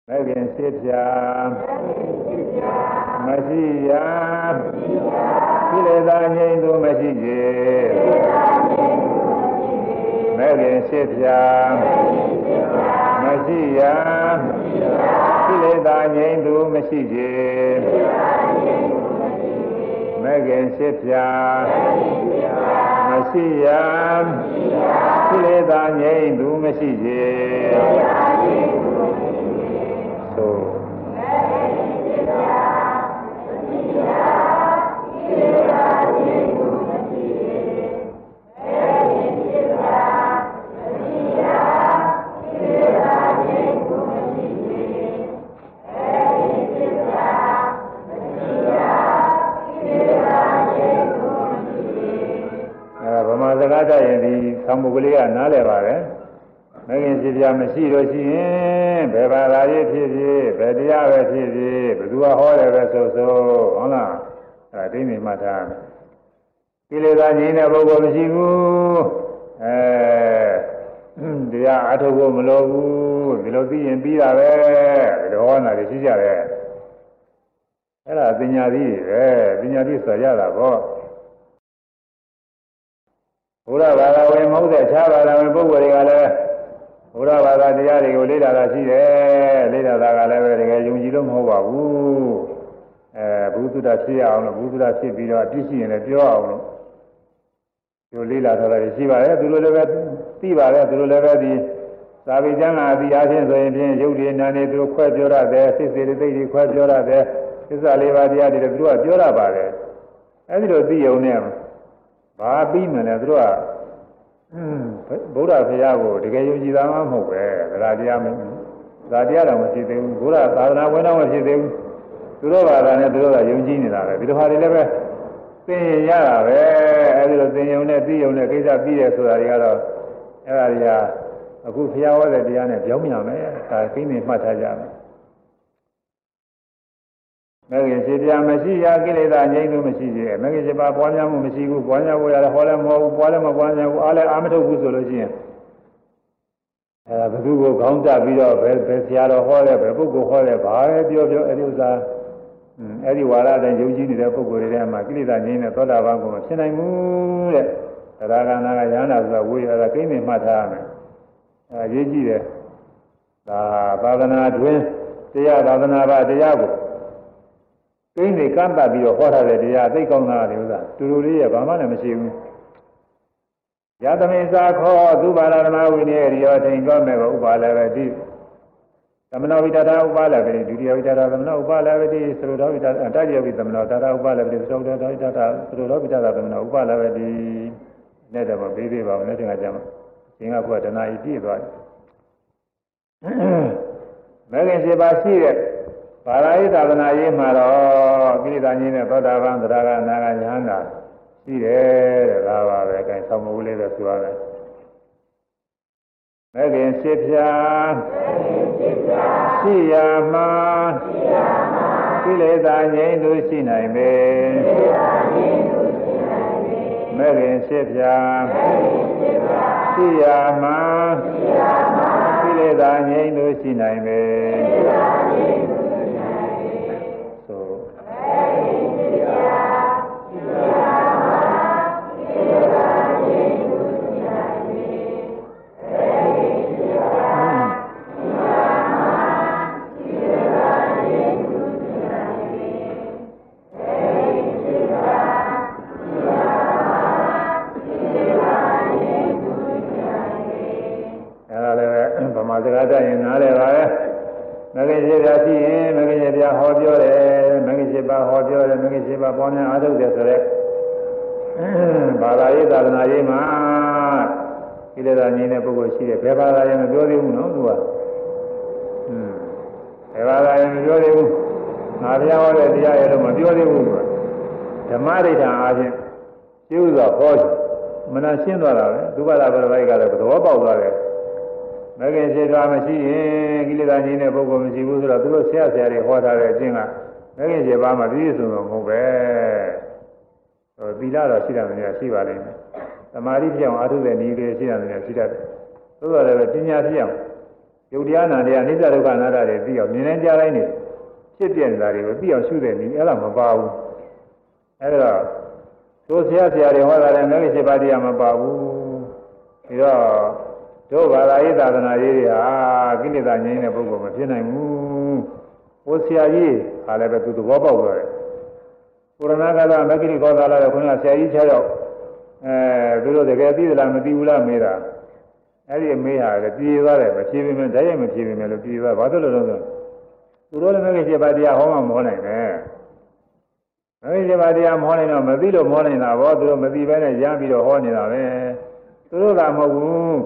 မဲ့ခင်စစ်ပြမရှိရာကိလေသာငြိမ်းသူမရှိစေမဲ့ခင်စစ်ပြမရှိရာကိလေသာငြိမ်းသူမရှိစေမဲ့ခင်စစ်ပြမရှိရာကိလေသာငြိမ်းသူမရှိစေသို့စကားကြရင်ဒီသံဃာကလေးကနားလည်ပါတယ်မဂ္ဂင်ဖြစ်ပြမရှိလို့ရှိရင်ဘယ်ဘာသာရေးဖြစ်ဖြစ်ဘယ်တရားပဲဖြစ်ဖြစ်ဘယ်သူကဟောတယ်ပဲဆိုဟုတ်လားအဲဒိဋ္ဌိမှတ်ထားကိလေသာငြိမ်းတဲ့ပုဂ္ဂိုလ်မရှိဘူးတရားအထုတ်ဖို့မလိုဘူးဒီလိုသိရင်ပြီးတာပဲဒီလိုဟောတာတွေရှိကြတယ်အဲ့ဒါပညာသီးပဲပညာသီးဆိုရတာပေါ့ဘုရားဘာသာဝင်မဟုတ်တဲ့အခြားဘာသာဝင်ပုဂ္ဂိုလ်တွေကလည်းဘုရားဘာသာတရားတွေကိုလေ့လာတာရှိတယ်လေ့လာတာကလည်းပဲတကယ်ယုံကြည်လို့မဟုတ်ပါဘူးဘုသူတ္တဖြစ်အောင်လို့ဘုသူတ္တဖြစ်ပြီးတော့အပြစ်ရှိရင်လည်းပြောအောင်လို့ဒီလေ့လာထားတာရှိပါတယ်သူတို့လည်းပဲသိပါတယ်သူတို့လည်းပဲဒီသာဝိကျမ်းကအပြီးအားဖြင့်ဆိုရင်ဖြင့်ယုတ်ဒီနာနေသူတို့ခွဲပြောရတယ်စိတ်စေတသိက်တွေခွဲပြောရတယ်သစ္စာလေးပါးတရားတွေသူတို့ကပြောရပါတယ်အဲဒီလိုသိုံနဲ့ဘာပြီးမှလည်းသူတို့ကဗုဒ္ဓဘုရားကိုတကယ်ယုံကြည်တာမှမဟုတ်ပဲဒါတရားမဒါတရားတော်မရှိသေးဘူးဘုရားသာသနာဝင်တော့မရှိသေးဘူးသူတို့ဘာသာနဲ့သူတို့ကယုံကြည်နေတာပဲဒီလိုဟာတွေလည်းပဲသင်ရတာပဲအဲဒီလိုသင်ယုံနဲ့သိယုံနဲ့ကိစ္စပြီးတယ်ဆိုတာတွေကတော့အဲ့ဒါတွေကအခုဘုရားဟောတဲ့တရားနဲ့ပြောင်းပြန်မယ်ဒါသိနေမှတ်ထားကြမယ်မဂ္ဂင်7ပါးမရှိရာကိလေသာငြိမ်းသူမရှိသေးမဂ္ဂင်7ပါးပွားများမှုမရှိဘူးပွားများဖို့ရတယ်ဟောလည်းမဟုတ်ဘူးပွားလည်းမပွားများဘူးအားလည်းအားမထုတ်ဘူးဆိုလို့ရှိရင်အဲဒါဘယ်သူကိုခေါင်းတက်ပြီးတော့ဘယ်ဆရာတော်ဟောတယ်ဘယ်ပုဂ္ဂိုလ်ဟောတယ်ဘာပဲပြောပြောအဲဒီဥစ္စာအဲဒီဝါဒတိုင်းယုံကြည်နေတဲ့ပုဂ္ဂိုလ်တွေထဲမှာကိလေသာငြိမ်းတဲ့သောတာပန်ကိုမဖြစ်နိုင်ဘူးတဲ့တရားကနာကရဟန္တာဆိုတာဝေရတာကိန်းနေမှတ်ထားရမယ်အဲရေးကြည့်တယ်ဒါသာသနာတွင်တရားသာသနာပါတရားကိုကိန်းတွေကန့်ပတ်ပြီးတော့ဟောထားတဲ့တရားသိကောင်းတာလေဥစ္စာတူတူလေးရဘာမှလည်းမရှိဘူးယသမိသာခောသုဘာရဓမ္မဝိနည်းရိယောထိန်ကောမဲ့ကိုဥပါလဝတိသမဏဝိတ္တဥပါလဝတိဒုတိယဝိတ္တသမဏဥပါလဝတိသရုတော်ဝိတ္တတတိယဝိသမဏတတဥပါလဝတိသရုတော်ဝိတ္တသရုတော်ဝိတ္တသမဏဥပါလဝတိနဲ့တော့မပြီးသေးပါဘူးနဲ့တင်ကကြမှာသင်္ကဘုရားတဏှာဤပြည့်သွားတယ်မဂ္ဂင်7ပါးရှိတဲ့ဘာသာရေးသာသနာရေးမှာတော့ကိလေသာကြီးနဲ့သောတာပန်သရဂနာဂညာနာရှိတယ်တဲ့ဒါပါပဲအဲဆောင်းမူလေးပဲဆိုရတယ်မဂ္ဂင်7ပါးရှိရမှာကိလေသာငြိမ်းသူရှိနိုင်ပေမဂ္ဂင်7ပါးရှိရမှာကိလေသာငြိမ်းသူရှိနိုင်ပေစကားတရင်နားလည်ပါပဲမဂ္ဂင်7ပါးရှိရင်မဂ္ဂင်7ပါးဟောပြောတယ်မဂ္ဂင်7ပါးဟောပြောတယ်မဂ္ဂင်7ပါးပေါင်းများအားထုတ်တယ်ဆိုရက်ဘာသာရေးသာသနာရေးမှာကိလေသာငြိမ်းတဲ့ပုဂ္ဂိုလ်ရှိတယ်ဘယ်ဘာသာရေးမပြောသေးဘူးနော်သူကဘယ်ဘာသာရေးမပြောသေးဘူးငါဘုရားဟောတဲ့တရားရဲ့လို့မပြောသေးဘူးသူကဓမ္မဒိဋ္ဌာအားဖြင့်ကျိုးစွာဟောမနာရှင်းသွားတာပဲသူဘာသာပရပိုက်ကလည်းသဘောပေါက်သွားတယ်မဂ္ဂင်7ပါးမရှိရင်ကိလေသာငြိမ်းတဲ့ပုဂ္ဂိုလ်မရှိဘူးဆိုတော့သူတို့ဆရာတွေဟောထားတဲ့အကျင့်ကမဂ္ဂင်7ပါးမှာပြည့်စုံတော့မဟုတ်ပဲသီလတော့ရှိတယ်များရှိပါလိမ့်မယ်သမာဓိပြောင်းအားထုတ်တဲ့နည်းလေးရှိတယ်များရှိတတ်တယ်သို့တော်လည်းပညာပြောင်းယုတ်တရားနာတရားနိစ္စဒုက္ခအနတ္တတွေသိအောင်မြင်နေကြတိုင်းနေဖြစ်ပြနေတာတွေကိုသိအောင်ရှုတဲ့နည်းအဲ့ဒါမပါဘူးအဲ့တော့တို့ဆရာတွေဟောတာလည်းမဂ္ဂင်7ပါးတရားမပါဘူးပြီးတော့တို့ဘာသာရေးသာသနာရေးတွေဟာကိလေသာငြိမ်းတဲ့ပုဂ္ဂိုလ်မဖြစ်နိုင်ဘူးဟိုဆရာကြီးဟာလည်းပဲသူသဘောပေါက်သွားတယ်ပုရဏကသမဂ္ဂိကောသာလာတဲ့ခုနကဆရာကြီး6ယောက်သူတို့တကယ်သိသလားမသိဘူးလားမေးတာအဲ့ဒီမေးဟာလည်းပြေးသွားတယ်မဖြေပေမဲ့ဓာတ်ရိုက်မဖြေပေမဲ့လို့ပြေးသွားဘာလို့လဲဆိုသူတို့လည်းမဂ္ဂင်7ပါးတရားဟောမှမဟောနိုင်နဲ့မဂ္ဂင်7ပါးတရားမဟောနိုင်တော့မသိလို့မဟောနိုင်တာဘောသူတို့မသိဘဲနဲ့ရမ်းပြီးတော့ဟောနေတာပဲသူတို့ကမဟုတ်ဘူး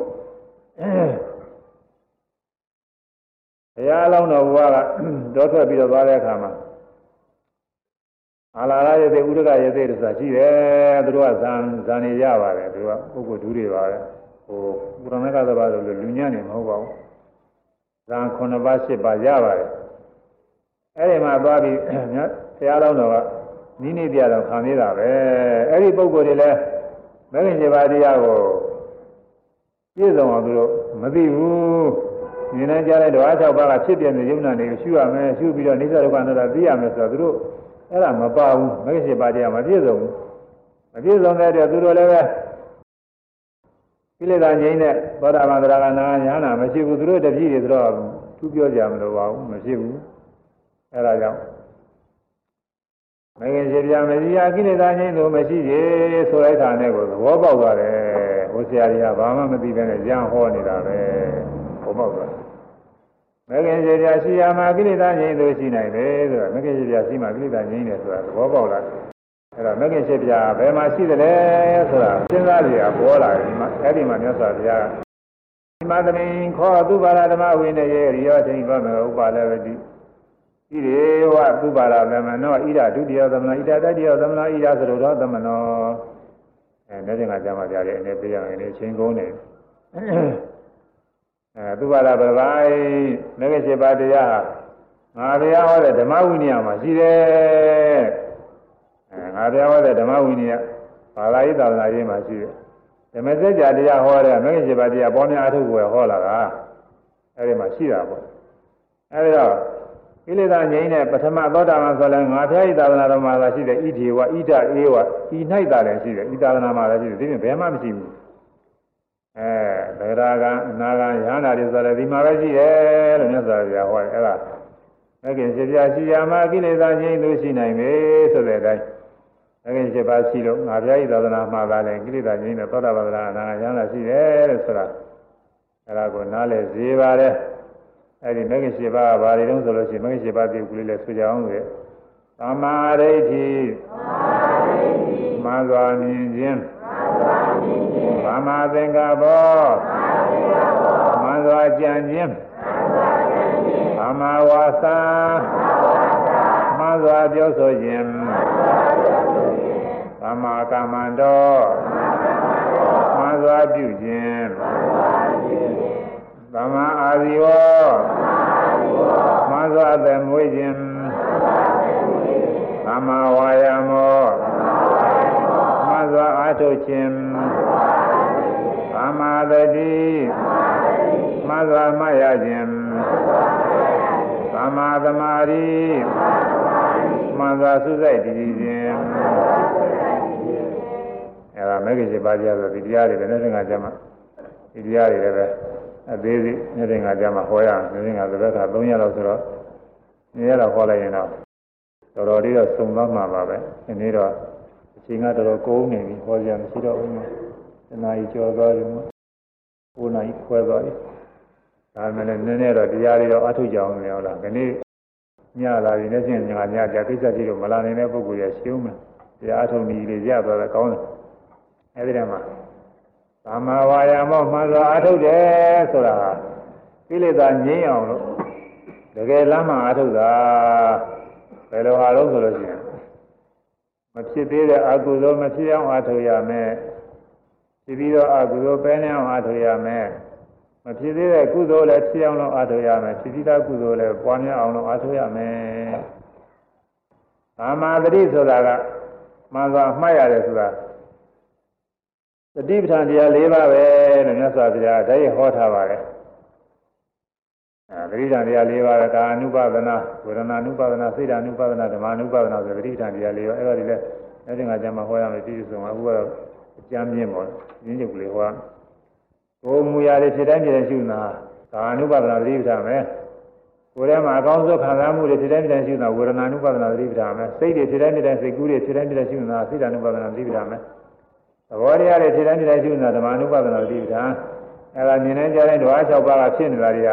ဘုရားအလောင်းတော်ဘုရားကတောထွက်ပြီးတော့သွားတဲ့အခါမှာအာလာရရဲ့ဥဒကရဲ့တဲ့ဆိုတာရှိတယ်သူတို့ကဇန်နေရပါတယ်သူကပုဂ္ဂိုလ်ဒူးတွေပါပဲဟိုပုရဏကသဘာဆိုလို့လူညံ့နေမဟုတ်ပါဘူးဇန်9ပါး10ပါးရပါတယ်အဲ့ဒီမှာသွားပြီးဘုရားအလောင်းတော်ကနိနေပြတော်ခံနေတာပဲအဲ့ဒီပုဂ္ဂိုလ်တွေလည်းမဂ္ဂင်7ပါးတရားကိုပြည့်စုံအောင်သူတို့မသိဘူးမြင်နေကြတဲ့ဓဝါ6ပါးကဖြစ်ပြတဲ့ယုံနာတွေကိုရှုရမယ်ရှုပြီးတော့နိစ္စဒုက္ခအနတ္တသိရမယ်ဆိုတော့သူတို့အဲ့ဒါမပါဘူးမဂ္ဂင်7ပါးတရားမပြည့်စုံဘူးမပြည့်စုံတဲ့အတွက်သူတို့လည်းပဲကိလေသာငြိမ်းတဲ့သောတာပန်သရဂနာညာနာမရှိဘူးသူတို့တပည့်တွေဆိုတော့သူပြောကြမလို့ပါဘူးမရှိဘူးအဲ့ဒါကြောင့်မဂ္ဂင်7ပါးမရှိရကိလေသာငြိမ်းလို့မရှိသေးဆိုလိုက်တာနဲ့ကိုသဘောပေါက်သွားတယ်ဟိုဆရာကြီးကဘာမှမသိဘဲနဲ့ရမ်းဟောနေတာပဲသဘောပေါက်သွားမဂ္ဂင်7ပါးရှိရမှာကိလေသာငြိမ်းလို့ရှိနိုင်တယ်ဆိုတာမဂ္ဂင်7ပါးရှိမှကိလေသာငြိမ်းတယ်ဆိုတာသဘောပေါက်လာအဲ့တော့မဂ္ဂင်7ပါးဘယ်မှာရှိသလဲဆိုတာစဉ်းစားကြည့်ရပေါ်လာတယ်ဒီမှာအဲ့ဒီမှာမြတ်စွာဘုရားဒီမှာသမင်ခောသူပါရဓမ္မဝိနယေရိယောထိန်ကောမေဥပါလဝတိဣရေဝသူပါရသမနောဣဒဒုတိယသမနောဣဒတတိယသမနောဣဒသရုတော်သမနောလက်ကျင်ကကြမှာကြားတယ်အနေပြရရင်အချင်းကုန်းနေသူပါရပပိုင်မဂ္ဂင်7ပါးတရားငါဘုရားဟောတဲ့ဓမ္မဝိနည်းမှာရှိတယ်ငါဘုရားဟောတဲ့ဓမ္မဝိနည်းဘာသာရေးသာသနာရေးမှာရှိတယ်ဓမ္မစကြာတရားဟောတဲ့မဂ္ဂင်7ပါးတရားပေါ်များအထုပ်ကိုဟောလာတာအဲ့ဒီမှာရှိတာပေါ့အဲ့ဒီတော့ကိလေသာငြိမ်းတဲ့ပထမသောတာပန်ဆိုလဲငါဘုရားဤသာသနာတော်မှာရှိတဲ့ဣတိဝဣဒအေဝဤ၌သာလည်းရှိတယ်ဤသာသနာမှာလည်းရှိတယ်ဒီပြင်ဘယ်မှမရှိဘူးဗေဒာကအနာဂံယန္တာတွေဆိုလည်းဒီမှာပဲရှိတယ်လို့မြတ်စွာဘုရားဟောတယ်အဲ့ဒါမဂ္ဂင်7ပါးရှိရမှာကိလေသာငြိမ်းလို့ရှိနိုင်ပြီဆိုတဲ့အတိုင်းမဂ္ဂင်7ပါးရှိလို့ငါဘုရားဤသာသနာမှာလည်းကိလေသာငြိမ်းတဲ့သောတာပန်သရအနာဂံယန္တာရှိတယ်လို့ဆိုတာအဲ့ဒါကိုနားလည်စေပါတယ်အဲ့ဒီမဂ္ဂင်7ပါးဘာတွေတုံးဆိုလို့ရှိရင်မဂ္ဂင်7ပါးပြုကလေးလည်းဆိုကြအောင်လေသမာဓိဋ္ဌိမှန်စွာမြင်ခြင်းသမာသင်္ကပ္ပောမှန်စွာကြံခြင်းသမာဝါစာမှန်စွာပြောဆိုခြင်းသမာကမ္မန္တောမှန်စွာပြုခြင်းသမာအာဇီဝမှန်စွာသက်မွေးခြင်းသမာဝါယာမောမှန်စွာအားထုတ်ခြင်းသမာသတိမှန်စွာမှတ်ရခြင်းသမာသမာဓိမှန်စွာစုစိုက်တည်ခြင်းအဲ့ဒါမဂ္ဂင်7ပါးတရားဆိုဒီတရားတွေပဲနဲ့ငါကြမှာဒီတရားတွေလည်းပဲအသေးစိတ်နေ့ငါကြမှာဟောရအောင်နေ့ငါသဘက်က3ရက်လောက်ဆိုတော့နေ့ရက်တော့ဟောလိုက်ရင်တော့တော်တော်လေးတော့စုံသွားမှာပါပဲဒီနေ့တော့အချိန်ကတော်တော်ကုန်နေပြီဟောကြမရှိတော့ဘူးတနာကြီးကျော်သွားပြီ9နာရီခွဲသွားပြီဒါမှလည်းနည်းနည်းတော့တရားတွေတော့အထုကြအောင်လေဟုတ်လားဒီနေ့ညလာပြီနဲ့ချင်းညကြကိစ္စကြီးတော့မလာနိုင်တဲ့ပုဂ္ဂိုလ်ရရှုံးမယ်တရားအထုနည်းလေးရသွားတယ်ကောင်းတယ်အဲဒီတည်းမှာသမာဝါယာမောမှန်စွာအထုတ်တယ်ဆိုတာကိလေသာငြိမ်းအောင်လို့တကယ်လမ်းမှအထုတ်တာဘယ်လိုဟာလို့ဆိုလို့ရှိရင်မဖြစ်သေးတဲ့အကုသိုလ်မဖြစ်အောင်အထုတ်ရမယ်ဖြစ်ပြီးတော့အကုသိုလ်ပဲနေအောင်အထုတ်ရမယ်မဖြစ်သေးတဲ့ကုသိုလ်လည်းဖြစ်အောင်လို့အထုတ်ရမယ်ဖြစ်ပြီးသားကုသိုလ်လည်းပွားများအောင်လို့အထုတ်ရမယ်သမာဓိဆိုတာကမှန်စွာမှတ်ရတယ်ဆိုတာသတိပဋ္ဌာန်တရား၄ပါးပဲလို့မြတ်စွာဘုရားဓာတ်ရဟောထားပါတယ်သတိဋ္ဌာန်တရား၄ပါးကာနုပါဒနာဝေဒနာနုပါဒနာစိတ်ဓာနုပါဒနာဓမ္မနုပါဒနာဆိုသတိဋ္ဌာန်တရား၄ပါးအဲ့ဒါတွေလည်းအဲ့ဒီငါကျမှဟောရမယ်ပြည့်စုံအခုကတော့အကျမ်းပြင်းပေါ့ရင်းချုပ်ကလေးဟောကိုယ်မူရာတွေဖြစ်တိုင်းဖြစ်တိုင်းရှုနာကာနုပါဒနာသတိဋ္ဌာန်ပဲကိုယ်ထဲမှာအကောင်းဆုံးခံစားမှုတွေဖြစ်တိုင်းဖြစ်တိုင်းရှုနာဝေဒနာနုပါဒနာသတိဋ္ဌာန်ပဲစိတ်တွေဖြစ်တိုင်းဖြစ်တိုင်းစိတ်ကူးတွေဖြစ်တိုင်းဖြစ်တိုင်းရှုနာစိတ်ဓာနုပါဒနာသတိဋ္ဌာန်ပဲသဘောတရားတွေဖြစ်တိုင်းဖြစ်တိုင်းရှုနာဓမ္မနုပါဒနာသတိဋ္ဌာန်အဲ့ဒါမြင်နိုင်ကြတဲ့ဓဝါ၆ပါးကဖြစ်နေတာတွေက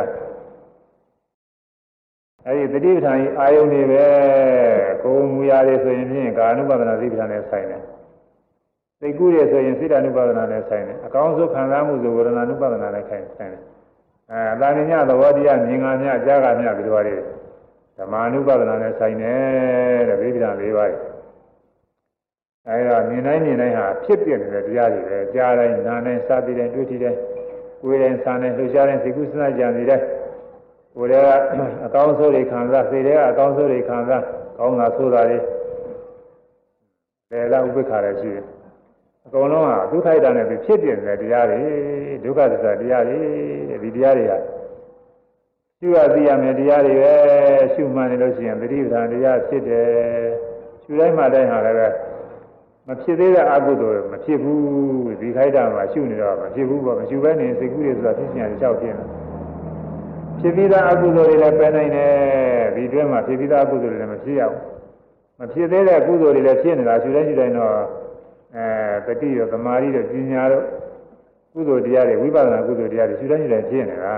အဲဒီတတိပဋ္ဌာန်ကြီးအာယုန်တွေပဲကိုယ်မူရာတွေဆိုရင်ဖြင့်ကာနုပါဒနာသတိပဋ္ဌာန်နဲ့ဆိုင်တယ်စိတ်ကူးတွေဆိုရင်စိတ္တနုပါဒနာနဲ့ဆိုင်တယ်အကောင်းဆုံးခံစားမှုဆိုဝေဒနာနုပါဒနာနဲ့ဆိုင်တယ်အတာဉာဏ်သဘောတရားမြင်ငါမြကြားကမြပြီးတော့ဓမ္မနုပါဒနာနဲ့ဆိုင်တယ်တဲ့သတိပဋ္ဌာန်၄ပါးအဲဒါမြင်တိုင်းဟာဖြစ်ပြနေတဲ့တရားတွေပဲကြားတိုင်းနားတိုင်းစသည်တိုင်းတွေ့ထိတိုင်းကိုယ်တိုင်းစားတိုင်းလှုပ်ရှားတိုင်းစိတ်ကူးစဉ်းစားကြံနေတိုင်းကိုယ်ရဲ့အကောင်းဆုံးတွေခံစားစိတ်ရဲ့အကောင်းဆုံးတွေခံစားကောင်းတာဆိုးတာတွေလေလာဥပ္ပခါရရှိတယ်အကုန်လုံးဟာဒုက္ခိတနဲ့ဖြစ်ပြနေတဲ့တရားတွေဒုက္ခသစ္စာတရားတွေဒီတရားတွေဟာရှုရသိရမယ်တရားတွေပဲရှုမှန်နေလို့ရှိရင်သတိပဋ္ဌာန်တရားဖြစ်တယ်ရှုတိုင်းမှတိုင်းဟာလည်းပဲမဖြစ်သေးတဲ့အကုသိုလ်မဖြစ်ဘူးဒီခိုက်တာမှာရှုနေတော့မဖြစ်ဘူးပေါ့မရှုဘဲနေစိတ်ကူးတွေဆိုတာဖြစ်ရှင်ရတယ်ကြောက်ဖြစ်နေဖြစ်ပြီးသားအကုသိုလ်တွေလည်းပယ်နိုင်တယ်ဒီတွဲမှာဖြစ်ပြီးသားအကုသိုလ်တွေလည်းမဖြစ်ရဘူးမဖြစ်သေးတဲ့ကုသိုလ်တွေလည်းဖြစ်နေတာရှုတိုင်းတော့တတိရောသမာဓိရောပညာရောကုသိုလ်တရားတွေဝိပဿနာကုသိုလ်တရားတွေရှုတိုင်းဖြစ်နေတာ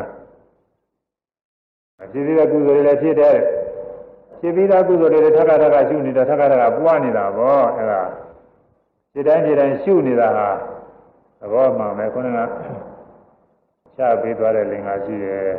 မဖြစ်သေးတဲ့ကုသိုလ်တွေလည်းဖြစ်တယ်ဖြစ်ပြီးသားကုသိုလ်တွေလည်းထပ်ထပ်ရှုနေတာထပ်ထပ်ပွားနေတာပေါ့အဲဒါဒီတိုင်းရှုနေတာဟာသဘောမှန်ပဲခုနကချပေးသွားတဲ့လင်္ကာရှိတယ်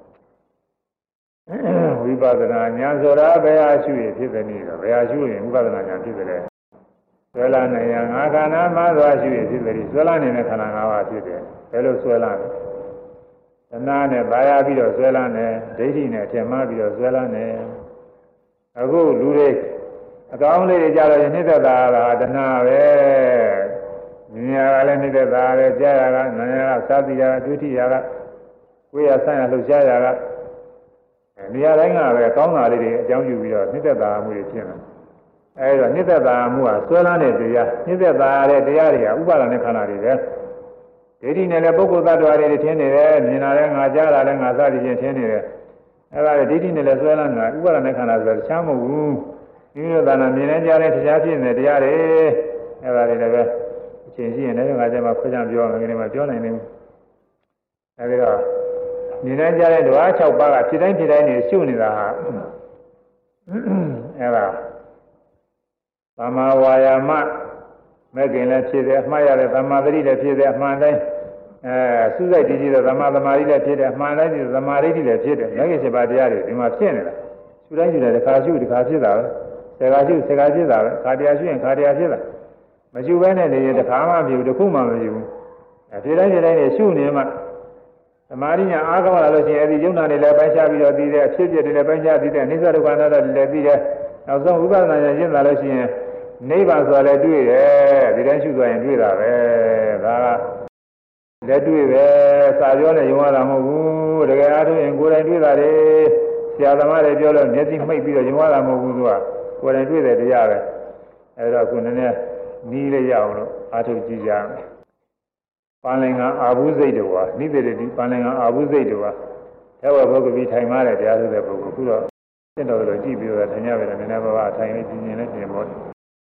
ဝိပဿနာဉာဏ်ဆိုတာဘယ်ဟာရှုရဖြစ်တဲ့နည်းတော့ဘယ်ဟာရှုရင်ဝိပဿနာဉာဏ်ဖြစ်တယ်ဆွဲလာနေရငါခန္ဓာမှာသွားရှုရဖြစ်တယ်ဆွဲလာနေတဲ့ခန္ဓာ၅ပါးဖြစ်တယ်ဘယ်လိုဆွဲလာလဲသနာနဲ့ပါရပြီးတော့ဆွဲလာနေဒိဋ္ဌိနဲ့ထင်မှားပြီးတော့ဆွဲလာနေအခုလူတွေအကောင်းလေးတွေကြတော့နှိမ့်သက်တာကတဏှာပဲမြင်ရတာလည်းနှိမ့်သက်တာပဲကြားရတာနားရတာသာတိရဒုတိယကကိုယ်ရဆန့်ရလှုပ်ရှားရတာနေရာတိုင်းကပဲကောင်းတာလေးတွေအကြောင်းပြုပြီးတော့နှိမ့်သက်တာမှုတွေဖြစ်နေအဲဒီတော့နှိမ့်သက်တာမှုကဆွဲလန်းတဲ့တရားနှိမ့်သက်တာတဲ့တရားတွေကဥပါဒณะခန္ဓာတွေပဲဒိဋ္ဌိနဲ့လည်းပုဂ္ဂိုလ်သတ္တဝါတွေထင်နေတယ်မြင်တာလည်းငါကြားတာလည်းငါစသည်ဖြင့်ထင်နေတယ်အဲဒါလေဒိဋ္ဌိနဲ့လည်းဆွဲလန်းတာဥပါဒณะခန္ဓာဆိုတော့ချမ်းမဟုတ်ဘူးဒီလိုသာနာမြင်နေကြတဲ့တရားဖြစ်နေတရားတွေအဲဒါတွေလည်းပဲအချိန်ရှိရင်လည်းငါကျမှခွဲခြားပြောမယ်ဒီမှာပြောနိုင်နေဘူးအဲဒီတော့မြင်နေကြတဲ့ဓဝါ6ပါးကဖြစ်တိုင်းနေရှုနေတာဟာအဲဒါသမ္မာဝါယာမမဲ့ခင်လည်းဖြစ်တယ်အမှားရတဲ့သမ္မာသတိလည်းဖြစ်တယ်အမှန်တိုင်းစုစိုက်တည်ကြည်တဲ့သမ္မာသမာဓိလည်းဖြစ်တယ်အမှန်တိုင်းသမာဓိလည်းဖြစ်တယ်မဲ့ခင်7ပါးတရားတွေဒီမှာဖြစ်နေတာရှုတိုင်းတယ်တစ်ခါရှုတစ်ခါဖြစ်တာပဲဆယ်ခါရှုဆယ်ခါဖြစ်တာပဲခါတရားရှုရင်ခါတရားဖြစ်တာမရှုဘဲနဲ့နေရင်တစ်ခါမှမဖြစ်ဘူးတစ်ခုမှမဖြစ်ဘူးဖြစ်တိုင်းနေရှုနေမှသမာဓိညာအားကောင်းလာလို့ရှိရင်အဲဒီယုံနာတွေလည်းပိုင်းခြားပြီးတော့သိတယ်အဖြစ်အပျက်တွေလည်းပိုင်းခြားသိတယ်အနိစ္စဒုက္ခအနတ္တတွေလည်းသိတယ်နောက်ဆုံးဝိပဿနာဉာဏ်ရှင်းလာလို့ရှိရင်နိဗ္ဗာန်ဆိုတာလည်းတွေ့တယ်ဒီတိုင်းရှုသွားရင်တွေ့တာပဲဒါကလက်တွေ့ပဲစာပြောနဲ့ယုံရတာမဟုတ်ဘူးတကယ်အားထုတ်ရင်ကိုယ်တိုင်တွေ့တာလေဆရာသမားတွေပြောလို့မျက်စိမှိတ်ပြီးတော့ယုံရတာမဟုတ်ဘူးသူကကိုယ်တိုင်တွေ့တဲ့တရားပဲအဲဒါကိုနည်းနည်းနီးလေးရအောင်လို့အားထုတ်ကြည့်ကြမယ်ပါဠိငံအာဟုစိတ်တော်ဟာနိသေတိပါဠိငံအာဟုစိတ်တော်ဟာထဲဝဘုဂ္ဂဗီထိုင်မားတဲ့တရားဆိုတဲ့ပုဂ္ဂိုလ်ခုတော့သင်တော်လို့ကြည့်ပြီးတော့ထင်ရပဲနည်းနည်းပါးပါးထိုင်နေပြင်နေပြင်ပေါ်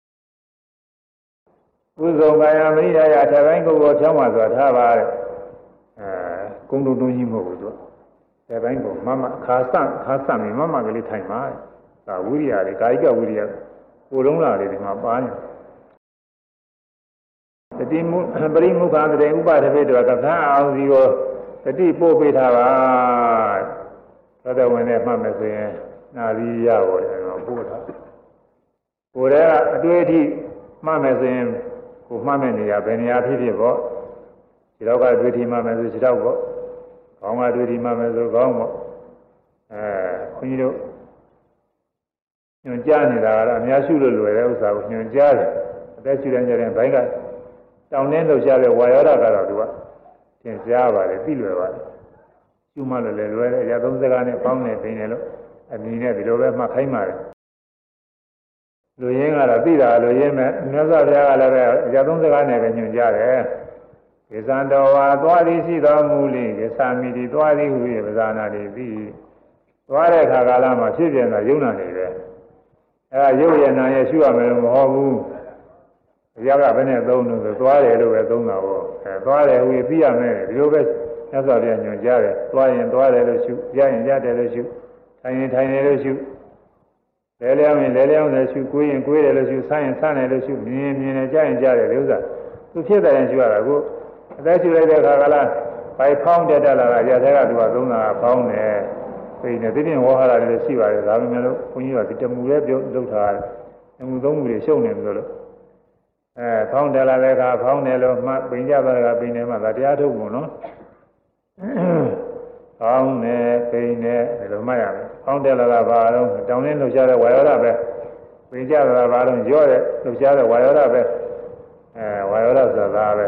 ဥဇုံကာယမရိယာထပိုင်းကိုယ်ကိုဖြောင်းပါဆိုတာထားပါတဲ့ကုန်းတုံတုံးကြီးမဟုတ်ဘူးသူထပိုင်းကိုမမခါဆန့်ပြီးမမကလေးထိုင်ပါတဲ့ဒါဝိရိယတွေကာယကဝိရိယကိုယ်လုံးလာလေးဒီမှာပါနေတတိမုပရိမုခာတဲ့ဥပဒပိတောကသာအောင်စီကိုတတိပို့ပေးထားပါသတ္တဝင်နဲ့မှတ်မယ်ဆိုရင်နာရီရပေါ်တယ်တော့ပို့ထားကိုယ်ကအတွေ့အထိမှတ်မယ်ဆိုရင်ကိုမှတ်မဲ့နေရဘယ်နေရာဖြစ်ဖြစ်ပေါ့ဒီတော့ကတွေ့ထိမှတ်မယ်ဆိုခြေတော့ပေါ့ခေါင်းကတွေ့ထိမှတ်မယ်ဆိုခေါင်းပေါ့ခွန်ကြီးတို့ညွန်ကြားနေတာကတော့အများစုလို့လွယ်တဲ့ဥစ္စာကိုညွန်ကြားတယ်အသက်ရှူတဲ့ကြတဲ့ဘိုင်းကတောင်းနှင်းလှုပ်ရှားတဲ့ဝါယောဓာကတော့သူကသင်ကြားပါတယ်သိလွယ်ပါတယ်ရှုမှလို့လည်းလွယ်တယ်ရာသုံးစကားနဲ့ပေါင်းနေပြင်တယ်လို့အမည်နဲ့ဒီလိုပဲမှတ်ခိုင်းပါတယ်လူရင်းကတော့သိတာလူရင်းမဲ့မြတ်စွာဘုရားကလည်းပဲရာသုံးစကားနဲ့ပဲညွှန်ကြားတယ်ဒေသံတော်ဝါသွားသည်ရှိတော်မူလိဒေသမိတိသွားသည်ဟူ၍ပဇာနာတိပြီးသွားတဲ့အခါကာလမှာဖြစ်ပြန်တာယုံနာနေတယ်အဲဒါရုပ်ရည်နာရဲ့ရှုရမယ်လို့မဟုတ်ဘူးတရားကဘယ်နဲ့သုံးလို့ဆိုသွားတယ်လို့ပဲသုံးတာပေါ့အဲသွားတယ်ဟူပြီးရမယ်ဒီလိုပဲမြတ်စွာဘုရားညွှန်ကြားတယ်သွားရင်သွားတယ်လို့ရှုရရင်ရတယ်လို့ရှုထိုင်ရင်ထိုင်တယ်လို့ရှုလဲလျောင်းရင်လဲလျောင်းတယ်ရှုကိုယ်ရင်ကိုယ်တယ်လို့ရှုဆန်းရင်ဆန်းတယ်လို့ရှုမြင်ရင်မြင်တယ်ကြားရင်ကြားတယ်ဒီဥစ္စာသူဖြစ်တယ်ရှုရတာကိုအသက်ရှုလိုက်တဲ့အခါကလားဘိုင်ဖောင်းတက်လာတာရတဲ့ကသူကသုံးတာဖောင်းတယ်ပြင်နေသိပြင်ဝါဟာရတွေရှိပါတယ်ဒါပေမဲ့လို့ဘုန်းကြီးကဒီတမူလေးပြုတ်လုပ်ထားတယ်တမူသုံးမူတွေရှုံနေတယ်လို့ဖောင်းတယ်လာတဲ့အခါဖောင်းတယ်လို့မှပင်ကြသွားတဲ့ကပင်နေမှဒါတရားထုတ်ဖို့နော်ဖောင်းတယ်ပင်နေဒီလိုမှတ်ရမယ်ဖောင်းတယ်လာတာဘာတော့တောင်းရင်းလှုပ်ရှားတဲ့ဝါယောဓပဲပင်ကြတာဘာတော့ရော့တဲ့လှုပ်ရှားတဲ့ဝါယောဓပဲဝါယောဓဆိုတာပဲ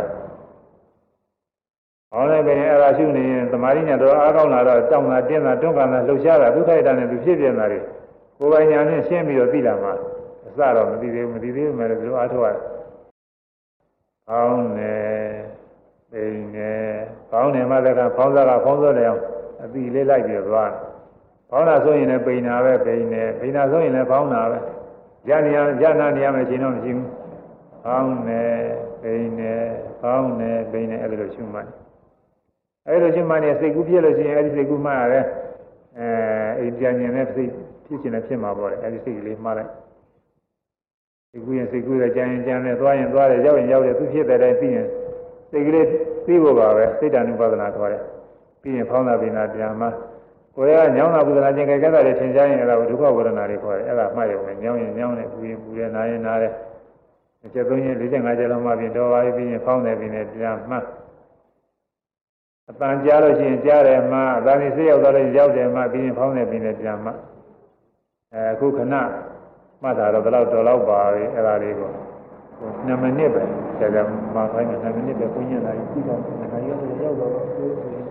ဟောလည်းပဲအဲ့ဒါရှုနေရင်သမာဓိညာတော့အားကောင်းလာတော့တောင်းတာတင်းတာတွန်းကန်တာလှုပ်ရှားတာဒုက္ခိတနဲ့သူဖြစ်ပြနေတာတွေကိုယ်ပိုင်ညာနဲ့ရှင်းပြီးတော့သိလာမှာအစတော့မသိသေးဘူးမယ်လို့ဒီလိုအားထုတ်ရတယ်။ဖောင်းနေပိန်နေဖောင်းနေမှလည်းဖောင်းစားကဖောင်းစိုးတယ်အောင်အတိလေးလိုက်ပြီးသွားတယ်။ဖောင်းတာဆိုရင်လည်းပိန်တာပဲပိန်နေပိန်တာဆိုရင်လည်းဖောင်းတာပဲ။ရနာနေရမယ်ချင်းတော့မရှိဘူး။ဖောင်းနေပိန်နေဖောင်းနေပိန်နေအဲ့လိုရှုမှတ်အဲ့လိုချင်းမှနေစိတ်ကူးပြည့်လို့ရှိရင်အဲ့ဒီစိတ်ကူးမှရတယ်အိမ်ပြန်ရင်လည်းစိတ်ဖြစ်ချင်လည်းဖြစ်မှာပေါ့လေအဲ့ဒီစိတ်ကလေးမှားလိုက်စိတ်ကူးရင်စိတ်ကူးတယ်ကြံရင်ကြံတယ်သွားရင်သွားတယ်ရောက်ရင်ရောက်တယ်သူဖြစ်တဲ့တိုင်းသိရင်စိတ်ကလေးသိဖို့ပါပဲစိတ်တ ानु ပဒနာခေါ်တယ်ပြီးရင်ဖောင်းတာပင်တာပြန်မှကိုယ်ကညောင်းတာပူတာခြင်းကြဲကြတာတွေထင်ရှားရင်အဲ့ဒါကိုဒုက္ခဝေဒနာတွေခေါ်တယ်အဲ့ဒါမှတ်ရုံနဲ့ညောင်းရင်ညောင်းတယ်ပူရင်ပူတယ်နားရင်နားတယ်ကျက်သုံးရင်45ကျက်လောက်မှပြင်တော်ပါပြီးရင်ဖောင်းတယ်ပြီးရင်ပြန်မှအတန်ကြားလို့ရှိရင်ကြားတယ်မှအတန်ကြီးစိတ်ရောက်သွားလို့ရောက်တယ်မှပြီးရင်ဖောင်းတယ်ပြီးရင်ပြန်မှအခုခဏမှတ်တာတော့ဘယ်လောက်တော်လောက်ပါပဲအဲ့ဒါလေးကို2မိနစ်ပဲကြာကြာမှခိုင်းမယ်2မိနစ်ပဲကိုညလာကြည့်တော့ခါရောက်တော့ဆိုရင်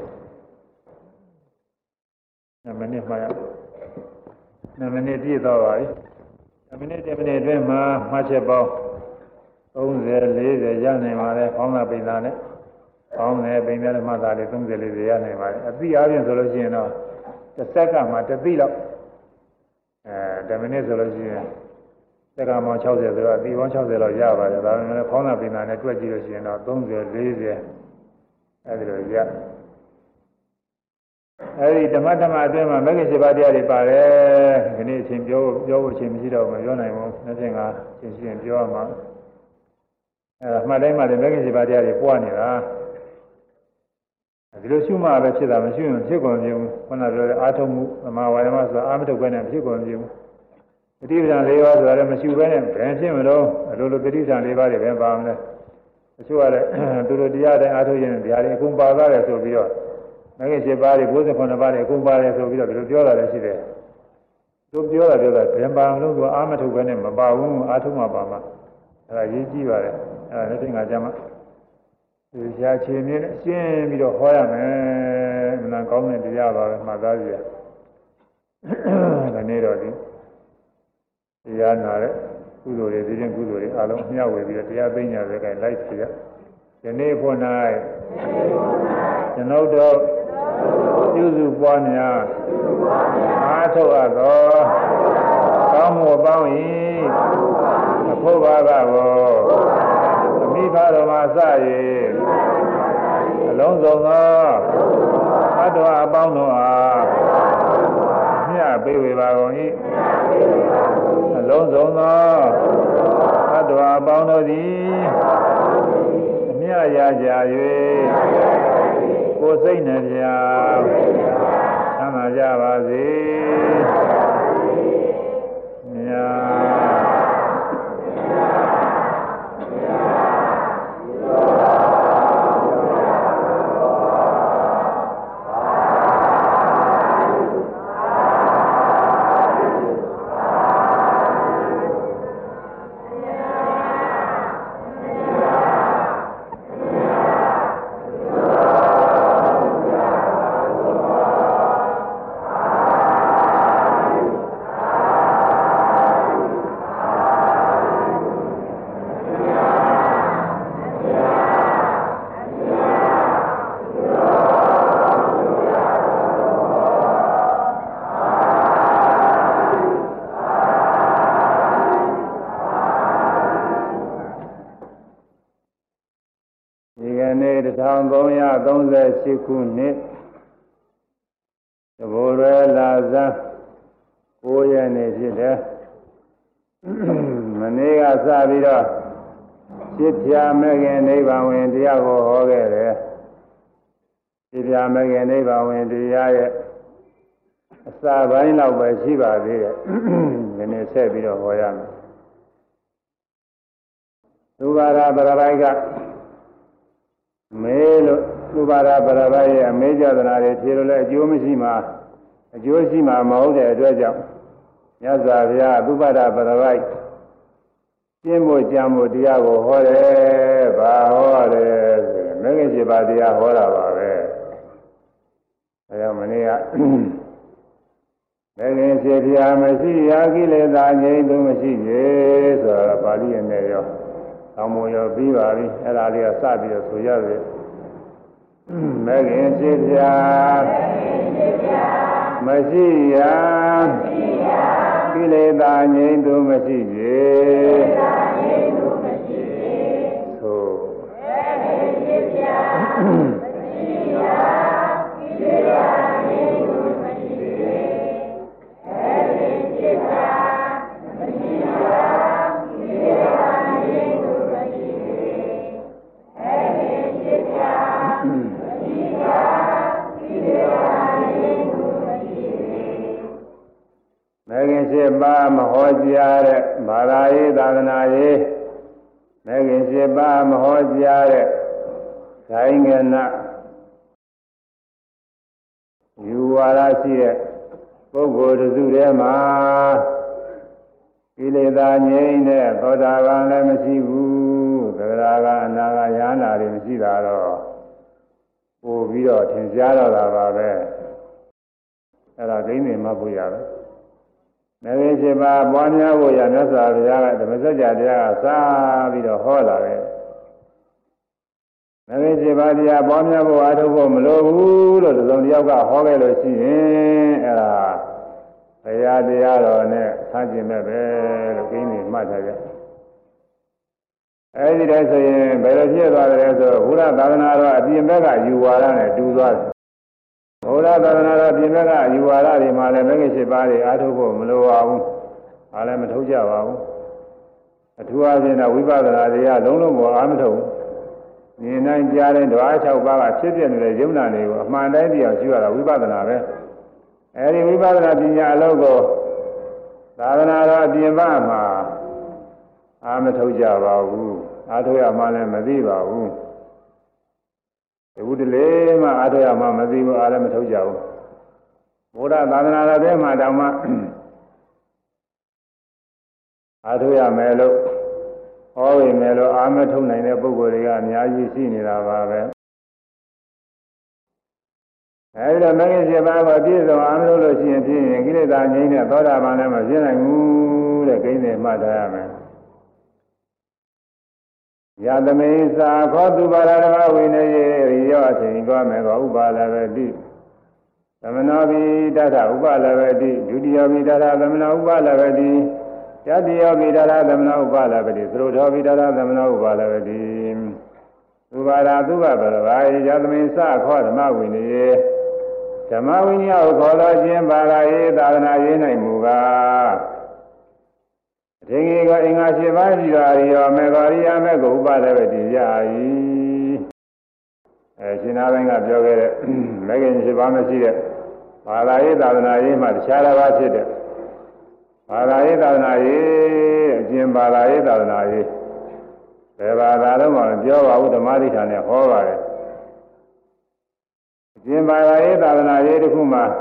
2မိနစ်မှရ2မိနစ်ပြည့်တော့ပါပြီ2မိနစ်အတွင်းမှာမှတ်ချက်ပေါင်း30 40ရနိုင်ပါလေဖောင်းတာပိန်တာနဲ့ဖောင်းတယ်ပိန်တယ်မှတ်တာလေ30 40ရနိုင်ပါလေအသိအားဖြင့်ဆိုလို့ရှိရင်တော့တစ်စက္ကန့်မှာတစ်သိလောက်10မိနစ်ဆိုလို့ရှိရင်စက္ကန့်ပေါင်း60ဆိုတော့အသိပေါင်း60လောက်ရပါတယ်ဒါပေမဲ့ဖောင်းတာပိန်တာနဲ့တွက်ကြည့်လို့ရှိရင်တော့30 40အဲဒီလိုရအဲဒီဓမ္မအတွင်းမှာမဂ္ဂင်7ပါးတရားတွေပါတယ်ဒီနေ့အချိန်ပြောဖို့အချိန်မရှိတော့ဘူးပြောနိုင်ဘူးနှစ်ဖြင့်ကအချိန်ရှိရင်ပြောရမှာမှတ်တိုင်းမှလည်းမဂ္ဂင်7ပါးတရားတွေပွားနေတာဒီလိုရှုမှပဲဖြစ်တာမရှိရင်ဖြစ်ကုန်ပြုခုနပြောတဲ့အာထုံမှုသမာဝါယမဆိုတာအာမထုတ်ပဲနဲ့ဖြစ်ကုန်ပြုတတိပ္ပံ၄ပါးဆိုတာလည်းမရှိဘဲနဲ့ဘယ်ဖြစ်မလို့အလိုလိုတတိပ္ပံ၄ပါးတွေပဲပါမလဲတချို့ကလည်းသူတို့တရားတိုင်းအာထုတ်ရင်ဒီဟာတွေအကုန်ပါသွားတယ်ဆိုပြီးတော့မဂ္ဂင်7ပါးတွေ99ပါးတွေအကုန်ပါတယ်ဆိုပြီးတော့ဒီလိုပြောတာလည်းရှိတယ်သူပြောတာဘယ်ပါမလို့သူအာမထုတ်ပဲနဲ့မပါဘူးအာထုတ်မှပါမှာအဲ့ဒါရေးကြည့်ပါတယ်အဲ့ဒါလည်းသင်္ဃာကျမ်းမှာဒီရှားချင်နေရှင်းပြီးတော့ဟောရမယ်မနာကောင်းတဲ့တရားပါပဲမှတ်သားကြည့်ရဒီနေ့တော့ဒီတရားနာတဲ့ကုသိုလ်တွေဒီရင်ကုသိုလ်တွေအလုံးမျှဝေပြီးတော့တရားသိညာတွေကလိုက်စီရဒီနေ့ဖို့၌ကျွန်ုပ်တို့ပြုစုပွားများအားထုတ်အပ်သောကောင်းမှုပေါင်း၏အဖို့ပါကကိုအမိဘတော်မှာစ၍အလုံးစုံသောအတ္တဝအပေါင်းတို့အားမြတ်ပေးဝေပါကုန်၏အလုံးစုံသောအတ္တဝအပေါင်းတို့သည်အမြတ်ရကြ၍ကိုယ်စိတ်နှပြချမ်းသာကြပါစေမြတ်နေ့1338ခုနှစ်သဘောရလာဇန်9ရက်နေ့ဖြစ်တယ်မနေ့ကစပြီးတော့ဖြစ်ပြမဲ့ခင်နိဗ္ဗာန်ဝင်တရားကိုဟောခဲ့တယ်ဖြစ်ပြမဲ့ခင်နိဗ္ဗာန်ဝင်တရားရဲ့အစပိုင်းလောက်ပဲရှိပါသေးတယ်ဒီနေ့ဆက်ပြီးတော့ဟောရမယ်သုဘာရပရပိုက်ကမေးလို့သုဘာရပရပိုက်ရဲ့အမေးကြသနာတွေဖြေလို့လည်းအကျိုးမရှိမှအကျိုးရှိမှမဟုတ်တဲ့အတွက်ကြောင့်မြတ်စွာဘုရားသုဘာရပရပိုက်ကျင့်ဖို့ကြံဖို့တရားကိုဟောတယ်။ဘာဟောတယ်ဆိုရင်မဂ္ဂင်7ပါးတရားဟောတာပါပဲ။အဲဒါမနေ့ကမဂ္ဂင်7ပါးမရှိရာကိလေသာငြိမ်းသူမရှိရေဆိုတာပါဠိနဲ့ရောသောင်းမရောပြီးပါပြီ။အဲဒါလေးကစပြီးတော့ဆိုရစေ။မဂ္ဂင်7ပါးမရှိရာကိလေသာငြိမ်းသူမရှိရေမဂ္ဂင်7ပါးမဟောကြားတဲ့ဘာသာရေးသာသနာရေးမဂ္ဂင်7ပါးမဟောကြားတဲ့ဇိုင်းငနယူဝါဒရှိတဲ့ပုဂ္ဂိုလ်တစ်စုထဲမှာကိလေသာငြိမ်းတဲ့သောတာပန်လည်းမရှိဘူးသဂရာကအနာဂယန္တာတွေမရှိတာတော့ပို့ပြီးတော့ထင်ရှားတော့တာပါပဲအဲ့ဒါဂိမ်းနေမှဖို့ရတယ်မဂ္ဂင်7ပါးပွားများဖို့ရမြတ်စွာဘုရားကဓမ္မစကြာတရားကစပြီးတော့ဟောလာတယ်မဂ္ဂင်7ပါးတရားပွားများဖို့အားထုတ်ဖို့မလိုဘူးလို့တစ်စုံတစ်ယောက်ကဟောခဲ့လို့ရှိရင်အဲ့ဒါဘုရားတရားတော်နဲ့ဆန်းကျင်မဲ့ပဲလို့ကိန်းနေမှတ်ထားကြအဲဒီတည်းဆိုရင်ဘယ်လိုဖြစ်သွားတယ်ဆိုဘုရားသာသနာတော်အပြင်ဘက်ကယူဝါဒနဲ့တူသွားတယ်ဘုရားသာသနာတော်ပြင်ဘက်ကယူဝါဒတွေမှာလည်းမဂ္ဂင်7ပါးတွေအားထုတ်ဖို့မလိုပါဘူးအားလည်းမထုတ်ကြပါဘူးအထူးအားဖြင့်တော့ဝိပဿနာတွေကလုံးလုံးကိုအားမထုတ်ဘူးဉာဏ်တိုင်းကြားတဲ့ဓဝါ6ပါးကဖြစ်ပြနေတဲ့ယုံနာတွေကိုအမှန်တိုင်းပြောရှိရတာဝိပဿနာပဲအဲဒီဝိပဿနာပညာအလုပ်ကိုသာသနာတော်ပြင်ပမှာအားမထုတ်ကြပါဘူးအားထုတ်ရမှလည်းမသိပါဘူးဒီဥဒလေမှအားထုတ်ရမှမသိဘူးအားလည်းမထုတ်ကြဘူးဘုရားသာသနာတော်ထဲမှာတောင်မှအားထုတ်ရမယ်လို့ဟောရမယ်လို့အားမထုတ်နိုင်တဲ့ပုဂ္ဂိုလ်တွေကအများကြီးရှိနေတာပါပဲအဲဒီတော့မဂ္ဂင်7ပါးကိုအပြည့်စုံအားမထုတ်လို့ရှိရင်ဖြင့်ကိလေသာငြိမ်းတဲ့သောတာပန်လည်းမဖြစ်နိုင်ဘူးတဲ့ကိန်းတွေမှတ်ထားရမယ်ယသမေသာခောတုပါရဓမ္မဝိနယေရိယောအချိန်ကောမေကောဥပါလဝတိသမနောပိတထဥပါလဝတိဒုတိယပိတထသမနောဥပါလဝတိတတိယပိတထသမနောဥပါလဝတိသရုထောပိတထသမနောဥပါလဝတိဥပါဒသုဘပရဝါယသမေသာခောဓမ္မဝိနယေဓမ္မဝိနည်းကိုခေါ်တော်ခြင်းပါရယေသာသနာရေးနိုင်မူကားအထင်ကြီးကအင်္ဂါ7ပါးရှိတော်ရိယောမေဂောရိယမေကိုဥပါဒဝတိရ၏ရှင်နာပိုင်းကပြောခဲ့တဲ့မဂ္ဂင်7ပါးမရှိတဲ့ဘာသာရေးသာသနာရေးမှာတခြားတစ်ပါးဖြစ်တဲ့ဘာသာရေးသာသနာရေးအကျင့်ဘာသာရေးသာသနာရေးဘယ်ဘာသာတော့မှပြောပါဘူးဓမ္မဒိဋ္ဌာနဲ့ဟောပါတယ်အကျင့်ဘာသာရေးသာသနာရေးတစ်ခုမှာ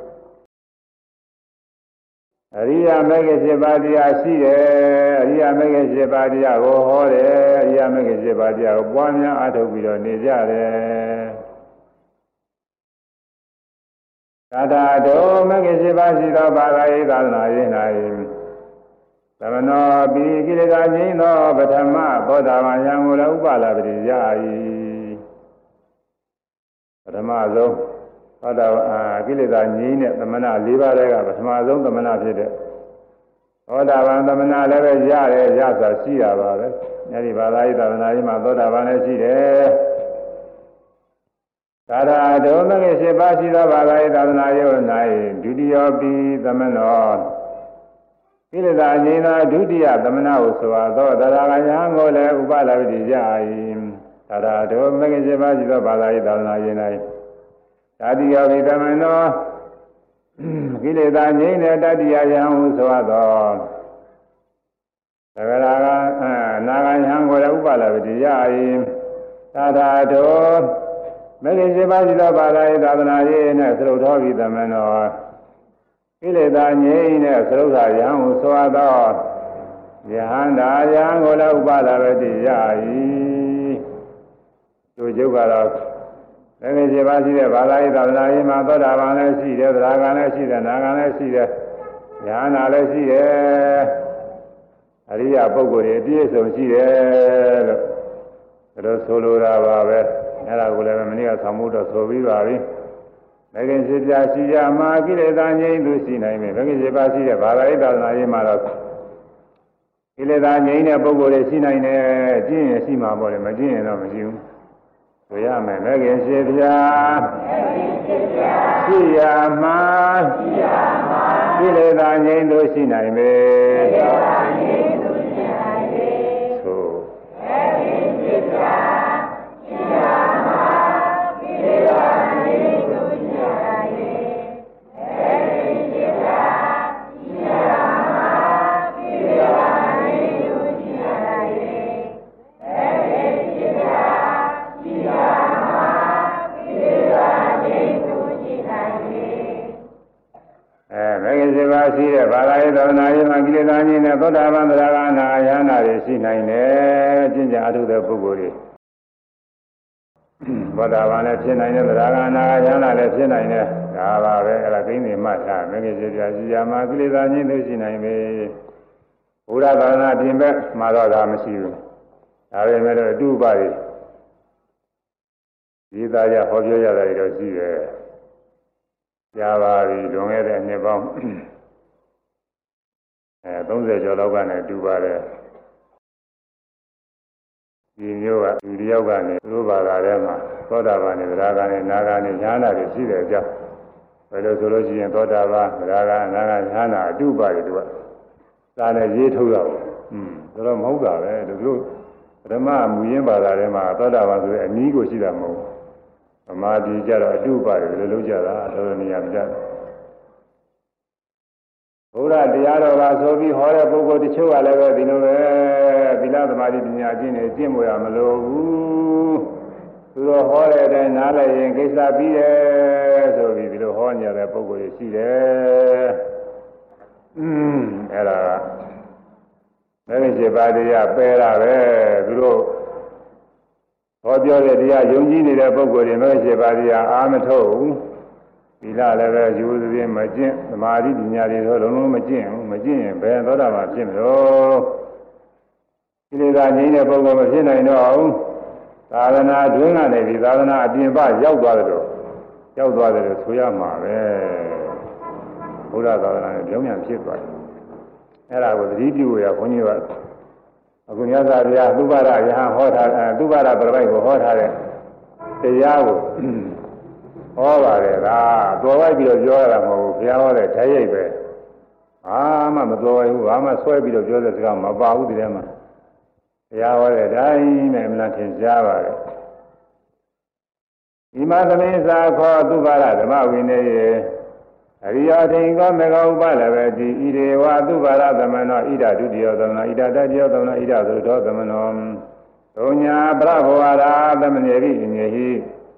အရိယာမဂ္ဂင်7ပါးတရားရှိတယ်အရိယာမဂ္ဂင်7ပါးတရားကိုဟောတယ်အရိယာမဂ္ဂင်7ပါးတရားကိုပွားများအားထုတ်ပြီးတော့နေကြတယ်သာသာတော်မဂ္ဂင်7ပါးရှိသောဘာသာရေးသာသနာရေး၌သမနောပိကိလေသာငြိမ်းသောပထမသောတာပန်ယံကိုလည်းဥပါလပတိရ၏ပထမဆုံးသောတာကိလေသာငြိမ်းတဲ့သမဏ၄ပါးတွေကပထမဆုံးသမဏဖြစ်တဲ့သောတာပန်သမဏလည်းပဲရတယ်ရစွာရှိတာပါပဲအဲဒီဘာသာရေးသာသနာရေးမှာသောတာပန်လည်းရှိတယ်သာရာဒုမဂ္ဂရှိပါရှိသောဘာသာရေးသာသနာယုံ၌ဒုတိယပိသမနောကိလေသာငြိမ်းသောဒုတိယသမဏဟုဆိုသောသရဂယံကိုလည်းဥပလာဝိတိကြ၏သာရာဒုမဂ္ဂရှိပါရှိသောဘာသာရေးသာသနာယုံ၌တတိယပိသမနောကိလေသာငြိမ်းတဲ့တတိယယံဟုဆိုသောသရဂနာဂယံကိုလည်းဥပလာဝိတိကြ၏သာရာဒုမဂ္ဂရှိပါရှိသောဘာသာရေးသာသနာရေးနဲ့သရုပ်တော်ပြီးသမဏောကိလေသာငြိမ်းတဲ့သရုပ်သာယံဟုဆိုသောယဟန္တာယံကိုလည်းဥပလာဝတိရ၏သူကျုပ်ကတော့မဂ္ဂရှိပါရှိတဲ့ဘာသာရေးသာသနာရေးမှာသောတာပန်လည်းရှိတယ်သရဂံလည်းရှိတယ်နာဂံလည်းရှိတယ်ယဟန္တာလည်းရှိတယ်အရိယပုဂ္ဂိုလ်တွေအပြည့်အစုံရှိတယ်လို့ဆိုလိုတာပါပဲအဲ့ဒါကိုလည်းမနေ့ကဆောင်းမှုတော့ဆိုပြီးပါပြီမဂ္ဂင်ရှိပြရှိရမှာကိလေသာငြိမ်းသူရှိနိုင်မယ်မဂ္ဂင်ရှိပါရှိတဲ့ဘာသာရေးသာသနာရေးမှာတော့ကိလေသာငြိမ်းတဲ့ပုဂ္ဂိုလ်တွေရှိနိုင်တယ်ကျင့်ရင်ရှိမှာပေါ့လေမကျင့်ရင်တော့မရှိဘူးဆိုရမယ်မဂ္ဂင်ရှိပြရှိရမှာကိလေသာငြိမ်းသူရှိနိုင်မယ်ဆိုရှိတဲ့ဘာသာရေးသာသနာရေးမှာကိလေသာကြီးနဲ့သောတာပန်သရဂနာယဟနာတွေရှိနိုင်တယ်ကျင့်ကြံအထုတဲ့ပုဂ္ဂိုလ်တွေသောတာပန်လည်းဖြစ်နိုင်တယ်သရဂနာယဟနာလည်းဖြစ်နိုင်တယ်ဒါပါပဲအဲ့ဒါကိန်းနေမှတ်ထားမဂ္ဂင်ပြရှိရမှာကိလေသာကြီးတွေရှိနိုင်ပြီဘုရားသာသနာပြင်ဘက်မှာတော့ဒါမရှိဘူးဒါပေမဲ့အတုပတွေဒီသားရဟောပြောရတာတွေတော့ရှိတယ်ကြားပါပြီလွန်ခဲ့တဲ့နှစ်ပေါင်း30ကျော်လောက်ကနေတူပါတယ်ဒီမျိုးကလူတယောက်ကနေသူတို့ဘာသာထဲမှာသောတာပန်နဲ့သရဂံနဲ့နာဂံနဲ့ဉာဏ်နာတွေရှိတယ်ကြောက်ဘယ်လိုဆိုလို့ရှိရင်သောတာပန်သရဂံနာဂံဉာဏ်နာအတုပါတယ်သူကစာနဲ့ရေးထုတ်ရအောင်ဆိုတော့မဟုတ်တာပဲသူတို့ပထမမူရင်းဘာသာထဲမှာသောတာပန်ဆိုတဲ့အနည်းကိုရှိတာမဟုတ်ဘူးဗမာပြည်ကြတော့အတုပါတယ်ဘယ်လိုလုပ်ကြတာတော်တော်နေရာမကြဘူးဘုရားတရားတော်ကဆိုပြီးဟောတဲ့ပုဂ္ဂိုလ်တချို့ကလည်းပဲဒီလိုပဲသီလသမာဓိပညာကျင့်နေကျင့်မို့ရမလို့ဘူးသူတို့ဟောတဲ့အတိုင်းနားလည်ရင်ကိစ္စပြီးတယ်ဆိုပြီးဒီလိုဟောနေရတဲ့ပုဂ္ဂိုလ်တွေရှိတယ်အဲ့ဒါမဂ္ဂင်7ပါးတရားပယ်တာပဲသူတို့ဟောပြောတဲ့တရားယုံကြည်နေတဲ့ပုဂ္ဂိုလ်တွေမဂ္ဂင်7ပါးတရားအာမထုတ်ဘူးသီလလည်းပဲယူသဖြင့်မကျင့်သမာဓိပညာတွေတော့လုံးလုံးမကျင့်ဘူးမကျင့်ရင်ဘယ်သောတာပန်ဖြစ်မလို့ကိလေသာငြိမ်းတဲ့ပုဂ္ဂိုလ်မဖြစ်နိုင်တော့ဘူးသာသနာတွင်းကနေပြီးသာသနာအပြင်ပရောက်သွားတယ်လို့ဆိုရမှာပဲဘုရားသာသနာနဲ့ပြောင်းပြန်ဖြစ်သွားတယ်အဲ့ဒါကိုသတိပြုရဘုန်းကြီးကအခုမြတ်စွာဘုရားသုဘရယဟန်ဟောထားသုဘရပြပိုက်ကိုဟောထားတဲ့တရားကိုဟောပါတယ်ကတော်ဝိုက်ပြီးတော့ပြောရတာမဟုတ်ဘူးဘုရားဟောတဲ့ဓာတ်ရိုက်ပဲဘာမှမတော်ဘူးဘာမှဆွဲပြီးတော့ပြောတဲ့စကားမပါဘူးဒီထဲမှာဘုရားဟောတဲ့တိုင်းနဲ့အမှန်ထင်ရှားပါတယ်ဒီမှာသမင်းစာခေါ်သုဘရဓမ္မဝိနည်းရေအရိယာထိန်ကောမေဃဥပလည်းပဲဒီဣရေဝသုဘရသမနောဣဒဒုတိယသမနောဣဒတတိယသမနောဣဒသုတောသမနောသုညာပရဘောရာသမဏေရိညေဟိ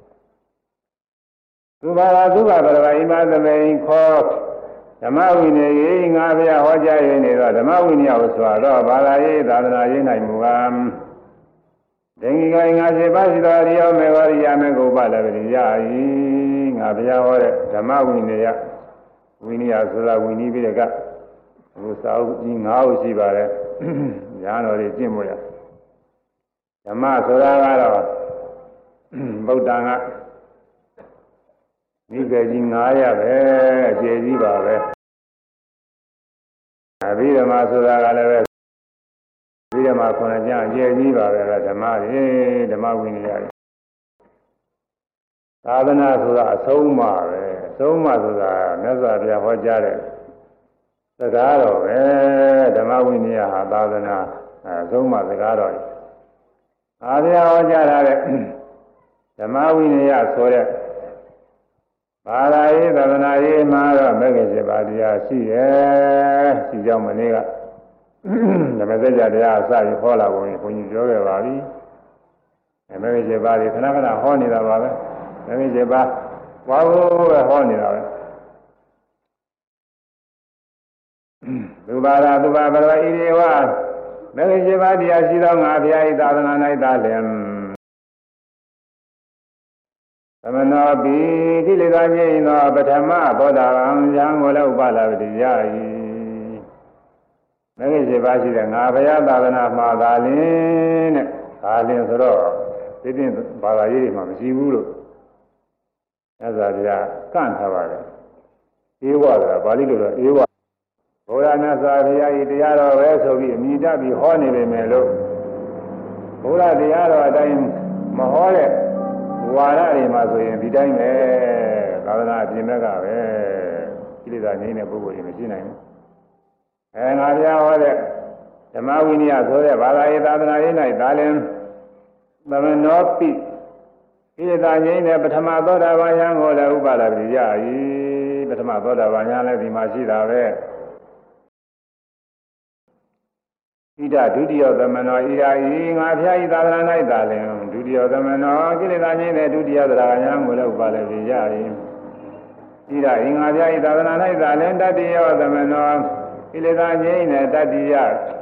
သုဘရသုဘပရဝိမာသမိန်ခောဓမ္မဝိနည်းရေငါဘုရားဟောကြားရနေတော့ဓမ္မဝိနည်းကိုဆိုတော့ဘာသာရေးသာသနာရေးနိုင်မူကားဒင်္ဂိကငါစေပါစီတော်ရိယောမေဝရိယမေကုပလည်းပဲရည်ငါဘုရားဟောတဲ့ဓမ္မဝိနည်းဝိနည်းဆိုတာဝိနည်းပြီးတဲ့ကဟိုစာအုပ်ကြီး9အုပ်ရှိပါတယ်ညာတော်တွေကျင့်မို့ရဓမ္မဆိုတာကတော့ဗုဒ္ဓံကဒီကကြီး900ပဲအကျေကြီးပါပဲအဘိဓမ္မာဆိုတာကလည်းပဲအဘိဓမ္မာ9ကျမ်းအကျေကြီးပါပဲဓမ္မတွေဓမ္မဝိနည်းသာသနာဆိုတာအဆုံးအမပဲအဆုံးအမဆိုတာမြတ်စွာဘုရားဟောကြားတဲ့စကားတော်ပဲဓမ္မဝိနည်းဟာသာသနာအဆုံးအမစကားတော်အာဘုရားဟောကြားတဲ့ဓမ္မဝိနည်းဆိုတဲ့ဘာသာရေးသာသနာရေးမှာတော့မဂ္ဂင်7ပါးတရားရှိတယ်ရှိကြောင်းမနေ့ကဓမ္မစကြာတရားအစပြီးဟောလာပုံဘုန်းကြီးပြောခဲ့ပါပြီမဂ္ဂင်7ပါးတွေခဏခဏဟောနေတာပါပဲမဂ္ဂင်7ပါးဘာလို့ပဲဟောနေတာလဲသူပါရသူပါဘရဝဣရိဝမဂ္ဂင်7ပါးတရားရှိသောငါဘုရား၏သာသနာ၌သာလျှင်သမနောပိကိလေသာငြိမ်းသောပထမဘောဓဘာံယံကိုလည်းဥပလာပတိယ၏မဂ္ဂင်7ပါးရှိတဲ့ငါဘုရားသာသနာမှာသာလျှင်တဲ့သာလျှင်ဆိုတော့ဒီပြင်ဘာသာရေးတွေမှာမရှိဘူးလို့မြတ်စွာဘုရားကန့်ထားပါတယ်ဧဝဆိုတာပါဠိလိုတော့ဧဝဘုရားမြတ်စွာဘုရားဤတရားတော်ပဲဆိုပြီးအမိတတ်ပြီးဟောနေပေမဲ့လို့ဘုရားတရားတော်အတိုင်းမဟောတဲ့ဝါရတွေမှာဆိုရင်ဒီတိုင်းပဲသာသနာအပြင်ဘက်ကပဲကိလေသာငြိမ်းတဲ့ပုဂ္ဂိုလ်တွေမရှိနိုင်ဘူးငါဘုရားဟောတဲ့ဓမ္မဝိနည်းဆိုတဲ့ဘာသာရေးသာသနာရေး၌ဒါလည်းသမနောပိကိလေသာငြိမ်းတဲ့ပထမသောတာပန်ယံကိုလည်းဥပါဒပတိယ၏ပထမသောတာပန်ယံလည်းဒီမှာရှိတာပဲဣဒဒုတိယသမနောဣရာဤငါဖျားဤသာသနာ၌သာလင်ဒုတိယသမနောကိလေသာငြိမ်းတဲ့ဒုတိယသရဂယံကိုလည်းဥပါဒပတိယ၏ဣရာဤငါဖျားဤသာသနာ၌သာလင်တတိယသမနောကိလေသာငြိမ်းတဲ့တတိယ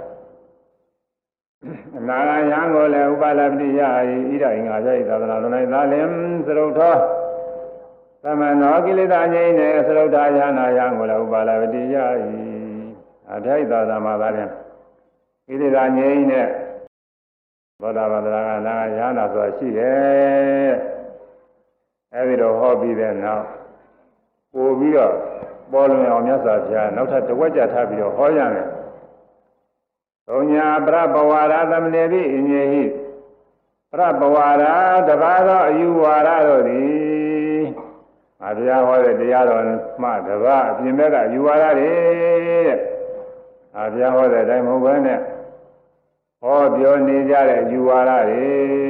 အနာဂယံကိုလည်းဥပါဒပတိယ၏ဣရာဤငါဖျားဤသာသနာ၌သာလင်သရုပ်သောသမနောကိလေသာငြိမ်းတဲ့သရုပ်ထာယနာယံကိုလည်းဥပါဒပတိယ၏အထိုက်သာသနာသာလင်ဣတိသာငြိမ်းတဲ့ဘောဓဘာသရကနာရဟနာဆိုတာရှိတယ်အဲဒီတော့ဟောပြီးတဲ့နောက်ပို့ပြီးတော့ပေါ်လွင်အောင်မြတ်စွာဘုရားနောက်ထပ်တစ်ဝက်ကြထားပြီးတော့ဟောရတယ်သုံးညာပရပဝါရသမဏေပိအညေဟိပရပဝါရတပါးသောအယူဝါဒတို့သည်အဘုရားဟောတဲ့တရားတော်မှတပါးအပြင်ဘက်ကအယူဝါဒတွေတဲ့အဘုရားဟောတဲ့အတိုင်းမဟုတ်ဘဲနဲ့ဟောပြောနေကြတဲ့ယူဝါဒတွေ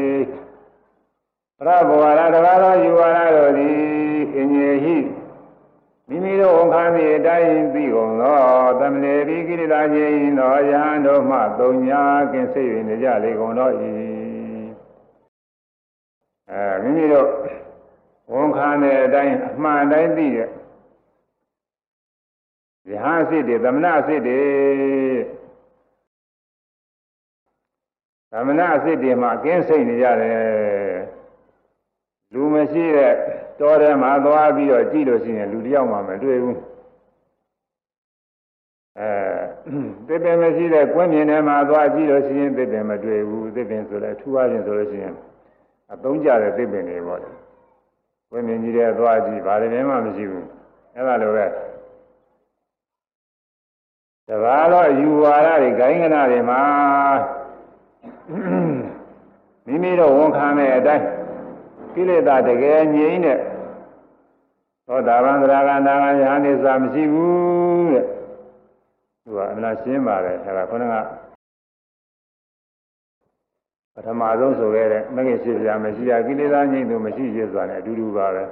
ပရဘဝါဒတပါးသောယူဝါဒတို့သည်အင်ကြီးဟိမိမိတို့ဝန်ခံသည့်အတိုင်းသိကုန်သောသမဏေပိကိရိတာခြင်းသောယဟန်တို့မှသုံးညာကင်းစိတ်၍နေကြလေကုန်တော့၏မိမိတို့ဝန်ခံတဲ့အတိုင်းအမှန်တိုင်းသိတဲ့ယဟန်စိတ်တွေသမဏစိတ်တွေသမဏစိတ်တွေမှာကင်းစိတ်နေကြတယ်လူမရှိတဲ့တောထဲမှာသွားပြီးတော့ကြည့်လို့ရှိရင်လူတယောက်မှမတွေ့ဘူးသစ်ပင်မရှိတဲ့ကွင်းပြင်ထဲမှာသွားကြည့်လို့ရှိရင်သစ်ပင်မတွေ့ဘူးသစ်ပင်ဆိုလည်းထူးအားဖြင့်ဆိုလို့ရှိရင်အသုံးကျတဲ့သစ်ပင်တွေပေါ့ကွင်းပြင်ကြီးတဲ့သွားကြည့်ဘာတွေမှမရှိဘူးအဲ့ဒါလိုပဲတပါးတော့ယူဝါဒတွေဂိုင်းကနာတွေမှာမိမိတို့ဝန်ခံတဲ့အတိုင်းကိလေသာတကယ်ငြိမ်းတဲ့သောတာပန်သရဂန္တာဂယဟန်နေစာမရှိဘူးတဲ့သူကအမှန်ရှင်းပါတယ်အဲဒါခေါင်းကပထမဆုံးဆိုခဲ့တဲ့မဂ္ဂင်ရှိပြမရှိရကိလေသာငြိမ်းသူမရှိရဆိုတာနဲ့အတူတူပါပဲ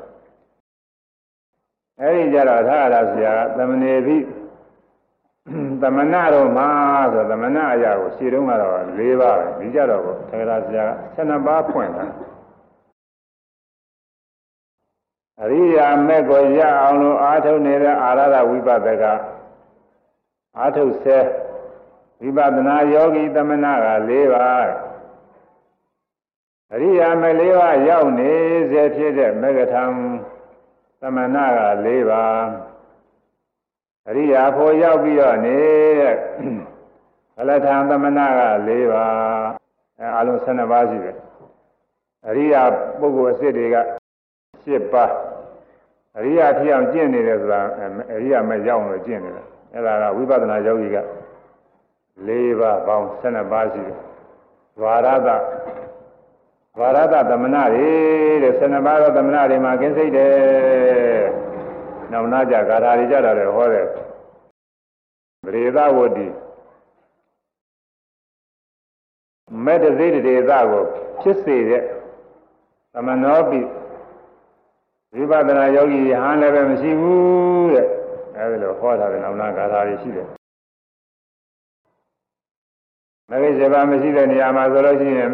အဲဒီကြတော့သာရဆရာသမဏေပိသမဏတော်မှာဆိုသမဏအရာကိုရှင်းတုန်းကတော့၄ပါးပဲဒီကြတော့သက္ကရာဆရာ12ပါးဖွင့်တာအရိယာမက်ကိုရအောင်လို့အားထုတ်နေတဲ့အာရဒဝိပဿကအားထုတ်ဆဲဝိပဿနာယောဂီသမဏက၄ပါးအရိယာမက်၄ပါးရောက်နေစေဖြစ်တဲ့မေဃထံသမဏက၄ပါးအရိယာဖို့ရောက်ပြီးတော့နေတဲ့ဘလထံသမဏက၄ပါးအလုံး12ပါးရှိတယ်အရိယာပုဂ္ဂိုလ်အစစ်တွေက7ပါးအရိယာဖြစ်အောင်ကျင့်နေတယ်ဆိုတာအရိယာမဲ့ရောက်လို့ကျင့်နေတယ်အဲ့ဒါကဝိပဿနာယောဂီက4ပါးပေါင်း12ပါးရှိတယ်ဝါရဒဝါရဒသမဏတွေတဲ့12ပါးသောသမဏတွေမှာကင်းစိတ်တယ်နောက်နာကြဂါထာတွေကြတော့လေဟောတဲ့ပရိသဝတ္တိမေတ္တစိတ်တေသကိုဖြစ်စေတဲ့သမနောပိဝိပဿနာယောဂီဟန်လည်းပဲမရှိဘူးတဲ့အဲဒီလိုဟောထားတဲ့နောက်နာဂါထာတွေရှိတယ်မဂ္ဂင်7ပါးမရှိတဲ့နေရာမှာဆိုလို့ရှိရင်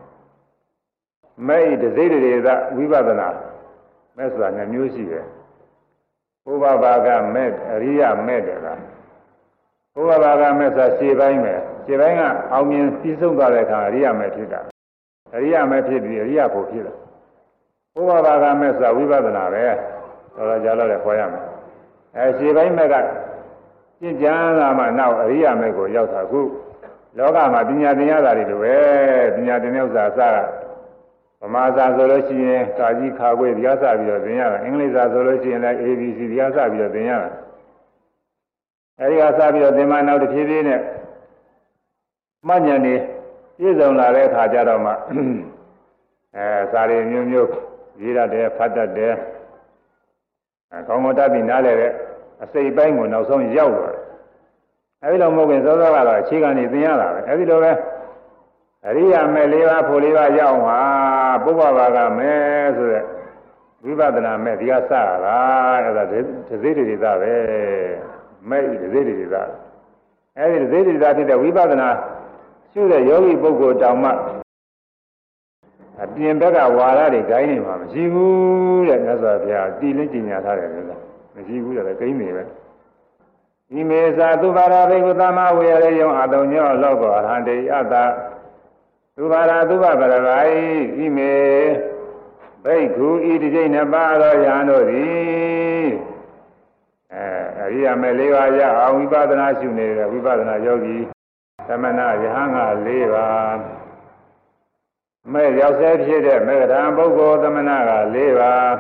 မဲ့တစိတ်တေသဝိပဿနာမဲ့ဆိုတာ2မျိုးရှိတယ်ဘုဘဘာကမဲ့အရိယမဲ့တယ်လားဘုဘဘာကမဲ့ဆိုတာခြေပိုင်းပဲခြေပိုင်းကအောင်မြင်ပြီးဆုံးသွားတဲ့အခါအရိယမဲ့ဖြစ်တာအရိယမဲ့ဖြစ်ပြီးအရိယဖို့ဖြစ်တာဘုဘဘာကမဲ့ဆိုတာဝိပဿနာပဲတော့ကြာတော့လည်းခေါ်ရမယ်ခြေပိုင်းမဲ့ကကျင့်ကြံလာမှနောက်အရိယမဲ့ကိုရောက်တာခုလောကမှာပညာသင်ရတာတွေလိုပဲပညာသင်တဲ့ဥစ္စာအစကဗမာစာဆိုလို့ရှိရင်ကာကြီးခါခွေတရားစပြီးတော့သင်ရတာအင်္ဂလိပ်စာဆိုလို့ရှိရင်လည်း ABC တရားစပြီးတော့သင်ရတာအဲဒီကစပြီးတော့သင်မှနောက်တစ်ဖြည်းဖြည်းနဲ့မှတ်ဉာဏ်နေပြည့်စုံလာတဲ့အခါကျတော့မှစာရီမျိုးမျိုးရေးရတယ်ဖတ်တတ်တယ်ကောင်းကောင်းတတ်ပြီးနားလည်တဲ့အစိတ်ပိုင်းကိုနောက်ဆုံးရောက်သွားတယ်အဲဒီလိုမဟုတ်ရင်စောစောကတော့အခြေခံနေသင်ရတာပဲအဲဒီလိုပဲအရိယာမဲ့၄ပါးဖို့၄ပါးရအောင်ဟာပုဗ္ဗဘာကမဲ့ဆိုတဲ့ဝိပဿနာမဲ့ဒီကစတာအဲ့ဒါဒဇိတိတာပဲမဲ့ဒဇိတိတာအဲ့ဒီဒဇိတိတာဖြစ်တဲ့ဝိပဿနာရှုတဲ့ယောဂီပုဂ္ဂိုလ်တောင်မှအပြင်ဘက်ကဝါရတွေဂိုင်းနေမှာမရှိဘူးတဲ့မြတ်စွာဘုရားတည်လင်းကျင်ညာထားတယ်လို့မရှိဘူးတဲ့ဂိမ်းနေပဲဤမေသာသူဘာရာဘိကုသမဝေရယံအတုံညောလောကောအရဟံတေအတ္တသူဘာရာသူဘဗရဂိုဤမေဘိက္ခုဤတိကျိနှစ်ပါးသောယဟန်တို့သည်အရိယာမေ၄ပါးရအောင်ဝိပဿနာရှုနေတဲ့ဝိပဿနာယောဂီသမဏယဟန်က၄ပါးမဲ့ရောက်ဆဲဖြစ်တဲ့မေဃံပုဂ္ဂိုလ်သမဏက၄ပါး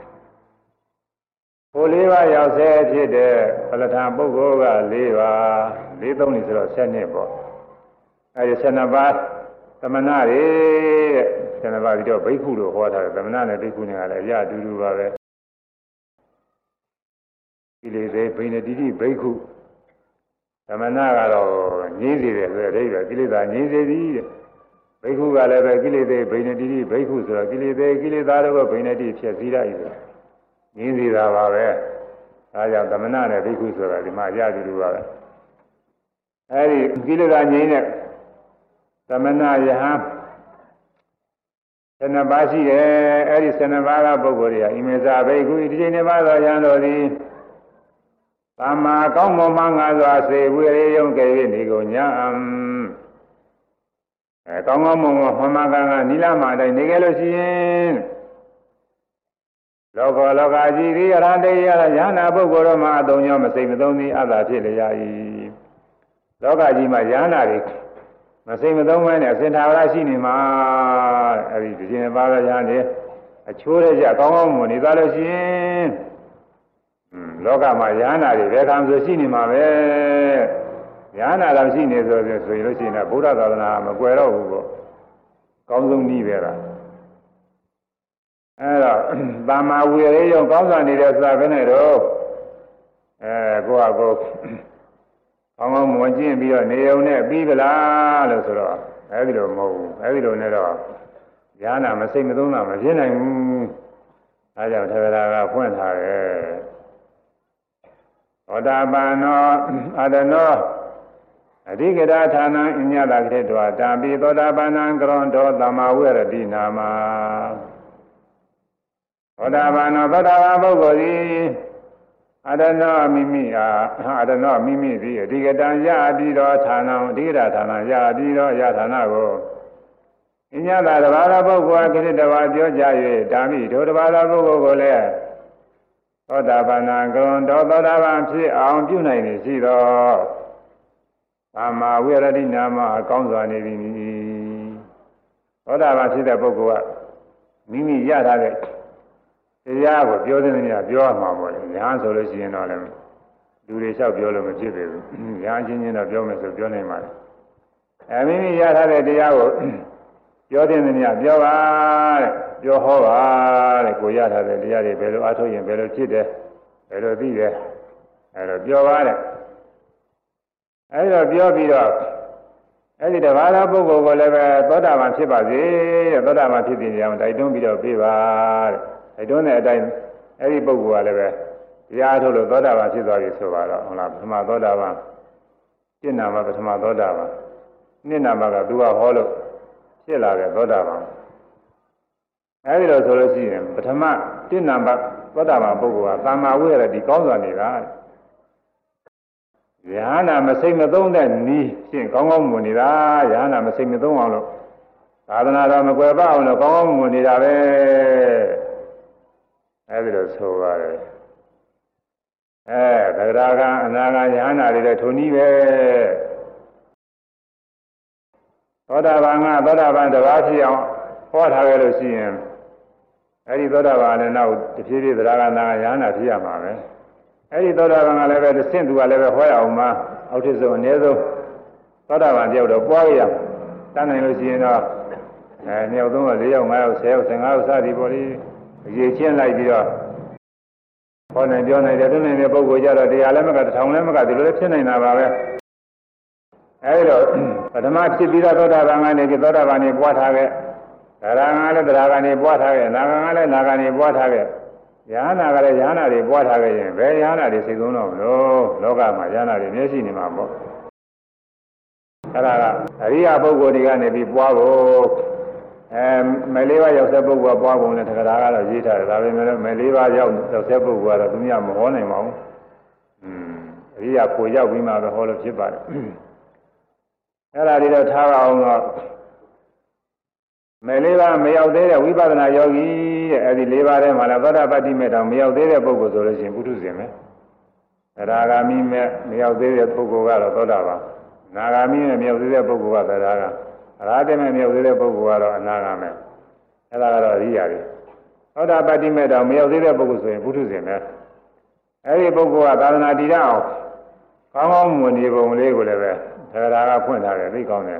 ဟို၄ပါးရောက်ဆဲဖြစ်တဲ့ပလထံပုဂ္ဂိုလ်က၄ပါး၄သုံးနေဆိုတော့7ပေါ့အဲဒီ7ပါးသမဏတွေတဲ့7ပါးပြီးတော့ဘိက္ခုလို့ဟောထားတယ်သမဏနဲ့ဘိက္ခုနဲ့ကလည်းအရာအတူတူပါပဲကိလေသာဘိနတိတိဘိက္ခုသမဏကတော့ငြိမ်းစေတယ်ဆိုတဲ့အိဗယ်ကိလေသာငြိမ်းစေသည်တဲ့ဘိက္ခုကလည်းပဲကိလေသာဘိနတိတိဘိက္ခုဆိုတော့ကိလေသာတို့ကဘိနတိဖြစ်စည်းရည်ဆိုငြင်းစီတာပါပဲဒါကြောင့်သမဏနဲ့ဘိက္ခုဆိုတာဒီမှာအရာတူတူပါပဲအဲဒီကိလေသာငြိမ်းတဲ့သမဏယဟန်12ပါးရှိတယ်အဲဒီ12ပါးကပုဂ္ဂိုလ်တွေကဣမေဇာဘိက္ခုဒီချိန်2ပါးသောယဟန်တို့သည်သမ္မာကောင်းမွန်မှငါစွာစေဝေရေယုံကဲ၍နေကုန်ညာကောင်းကောင်းမွန်မွန်မှန်မှန်ကန်ကန်နိလမအတိုင်းနေကြလို့ရှိရင်လောကကြီးသည်အရဟံတေယယန္နာပုဂ္ဂိုလ်တို့မှာအတုံညောမစိတ်မသုံးသည်အတ္တဖြစ်လျာ၏လောကကြီးမှာယန္နာတွေမစိတ်မသုံးဘဲနဲ့အစင်သာဝရရှိနေမှာအဲဒီဒီကျင်ပါးရယန္နေအချိုးရကြကောင်းကောင်းမွန်နေသွားလို့ရှိရင်လောကမှာယန္နာတွေဘယ်ကံဆိုရှိနေမှာပဲယန္နာတော်ရှိနေဆိုရင်လို့ရှိရင်ဗုဒ္ဓသာသနာမကွယ်တော့ဘူးပေါ့ကောင်းဆုံးနည်းပဲလားအဲ့တော့သမ္မာဝိရိယကောင်းစွာနေတဲ့ဆိုတာပဲနဲ့တော့ကိုယ့်အကိုကောင်းကောင်းမွန်ကျင့်ပြီးတော့နေုံနဲ့ပြီးပလားလို့ဆိုတော့အဲ့ဒီလိုမဟုတ်ဘူးအဲ့ဒီလိုနဲ့တော့ဉာဏ်နာမစိတ်မသုံးတာမဖြစ်နိုင်ဘူးအဲကြောင့်ထေရတာကဖွင့်ထားတယ်သောတာပန်နောအတနောအဓိကရာဌာနံအညတခေတ္တဝတာပိသောတာပန်ံကရွန်တောသမ္မာဝိရတိနာမသောတာပန်သောသောတာပန်ပုဂ္ဂိုလ်သည်အတနောမိမိသည်အဓိကတံရပြီးသောဌာနံအဓိကရာဌာနရပြီးသောယဌာနကိုအညတတဘာသောပုဂ္ဂိုလ်အခိတ္တဝါပြောကြ၍ဓမ္မိတို့တဘာသောပုဂ္ဂိုလ်ကိုလည်းသောတာပန်ံကရွန်တောသောတာပန်ဖြစ်အောင်ပြုနိုင်နေရှိသောသမ္မာဝိရတိနာမအကောင်းစွာနေပြီသောတာပန်ဖြစ်တဲ့ပုဂ္ဂိုလ်ကမိမိရထားတဲ့တရားကိုပြောတဲ့နေရာပြောမှာပေါ့လေညာဆိုလို့ရှိရင်တော့လည်းလူတွေလျှောက်ပြောလို့မဖြစ်ပေဘူးညာချင်းချင်းတော့ပြောမယ်ဆိုပြောနိုင်ပါလေမိမိရထားတဲ့တရားကိုပြောတဲ့နေရာပြောပါတဲ့ပြောဟောပါတဲ့ကိုရထားတဲ့တရားတွေဘယ်လိုအားထုတ်ရင်ဘယ်လိုဖြစ်တယ်ဘယ်လိုသိတယ်အဲ့တော့ပြောပါတဲ့အဲ့တော့ပြောပြီးတော့အဲ့ဒီတဘာသာပုဂ္ဂိုလ်ကိုလည်းပဲသောတာပန်ဖြစ်ပါစေတဲ့သောတာပန်ဖြစ်တဲ့နေရာမှာတိုက်တွန်းပြီးတော့ပြေးပါတဲ့တိုက်တွန်းတဲ့အတိုင်းအဲ့ဒီပုဂ္ဂိုလ်ကလည်းပဲတရားထုတ်လို့သောတာပန်ဖြစ်သွားပြီဆိုပါတော့ဟုတ်လားပထမသောတာပန်ရှင်းနာမှာပထမသောတာပန်နှစ်နာမှာကသူကဟောလို့ဖြစ်လာတဲ့သောတာပန်အဲဒီလိုဆိုလို့ရှိရင်ပထမတစ်နံပါတ်သောတာပန်ပုဂ္ဂိုလ်ကသမ္မာဝိရတိကောင်းစွာနေတာယဟနာမစိတ်မသုံးတဲ့နီးဖြင့်ကောင်းကောင်းမွန်နေတာယဟနာမစိတ်မသုံးအောင်လို့သာသနာတော်မကွယ်ပအောင်လို့ကောင်းကောင်းမွန်နေတာပဲအဲဒီလိုဆိုပါတယ်သဂရာကအနာဂယဟနာတွေလည်းထုံနည်းပဲသောတာပန်ကသောတာပန်တစ်ပါးဖြစ်အောင်ဟောထားခဲ့လို့ရှိရင်အဲဒီသောတာပန်နဲ့နောက်တဖြည်းဖြည်းသရဂနာယဟနာဖြစ်ရမှာပဲအဲဒီသောတာပန်ကလည်းပဲတစ်ဆင့်သူကလည်းပဲဟောရအောင်မှာအောက်ထစ်ဆုံးအနည်းဆုံးသောတာပန်တယောက်တော့ပွားရအောင်တန်းနိုင်လို့ရှိရင်တော့2ယောက်3ယောက်4ယောက်5ယောက်10ယောက်15ယောက်စသည်ပေါ်လေးရေချင်းလိုက်ပြီးတော့ဟောနိုင်ပြောနိုင်တယ်သူနေတဲ့ပုဂ္ဂိုလ်ကြတော့တရားလည်းမက1000လည်းမကဒီလိုလည်းဖြစ်နေတာပါပဲအဲဒီတော့ပထမဖြစ်ပြီးတော့သောတာပန်ကနေပြီးသောတာပန်နေပွားထားခဲ့ဒါရငါလည်းတရားကနေပွားထားခဲ့နာဂငါလည်းနာဂကနေပွားထားခဲ့ယဟနာကလည်းယဟနာတွေပွားထားခဲ့ရင်ဘယ်ယဟနာတွေစိတ်သုံးတော့မလို့လောကမှာယဟနာတွေမျက်ရှိနေမှာပေါ့အဲဒါကအရိယာပုဂ္ဂိုလ်တွေကနေပြီးပွားဖို့မယ်လေးပါးရောက်တဲ့ပုဂ္ဂိုလ်ကပွားပုံနဲ့တက္ကရာကတော့ရေးထားတယ်ဒါပေမဲ့မယ်လေးပါးရောက်တဲ့ပုဂ္ဂိုလ်ကတော့သူများမဟောနိုင်ပါဘူးအရိယာကိုရောက်ပြီးမှပဲဟောလို့ဖြစ်ပါတယ်အဲ့ဒါတွေတော့ထားအောင်တော့မယ်လေးပါးမရောက်သေးတဲ့ဝိပဿနာယောဂီတဲ့အဲ့ဒီ၄ပါးထဲမှာလည်းသောတာပတ္တိမေတ္တာမရောက်သေးတဲ့ပုဂ္ဂိုလ်ဆိုလို့ရှိရင်ပုထုဇဉ်ပဲအရာဂာမိမဲ့မရောက်သေးတဲ့ပုဂ္ဂိုလ်ကတော့သောတာပန်နာဂာမိမဲ့မရောက်သေးတဲ့ပုဂ္ဂိုလ်ကသရဂါအရာတေမဲ့မရောက်သေးတဲ့ပုဂ္ဂိုလ်ကတော့အနာဂါမဲ့အဲ့ဒါကတော့အရိယာတွေသောတာပတ္တိမေတ္တာမရောက်သေးတဲ့ပုဂ္ဂိုလ်ဆိုရင်ပုထုဇဉ်ပဲအဲ့ဒီပုဂ္ဂိုလ်ကသာသနာတည်ရအောင်ကောင်းကောင်းမွန်နေပုံလေးကိုလည်းပဲသရဂါဖွင့်ထားတယ်သိကောင်းတယ်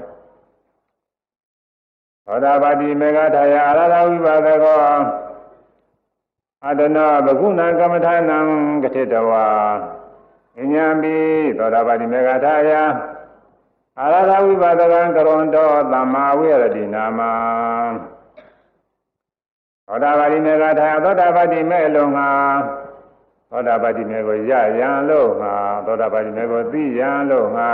သောတာပတ္တိမေဃထာယအာရဟဝိပါဒကောအတနာဘဂုဏကမ္မထာနံကတိတဝါအဉ္ဉံပိသောတာပတ္တိမေဃထာယအာရဟဝိပါဒကံကရွန်တောသမ္မာဝိရတိနာမသောတာပတ္တိမေဃထာယသောတာပတ္တိမေလုံငါသောတာပတ္တိမေကိုရရန်လို့ငါသောတာပတ္တိမေကိုသိရန်လို့ငါ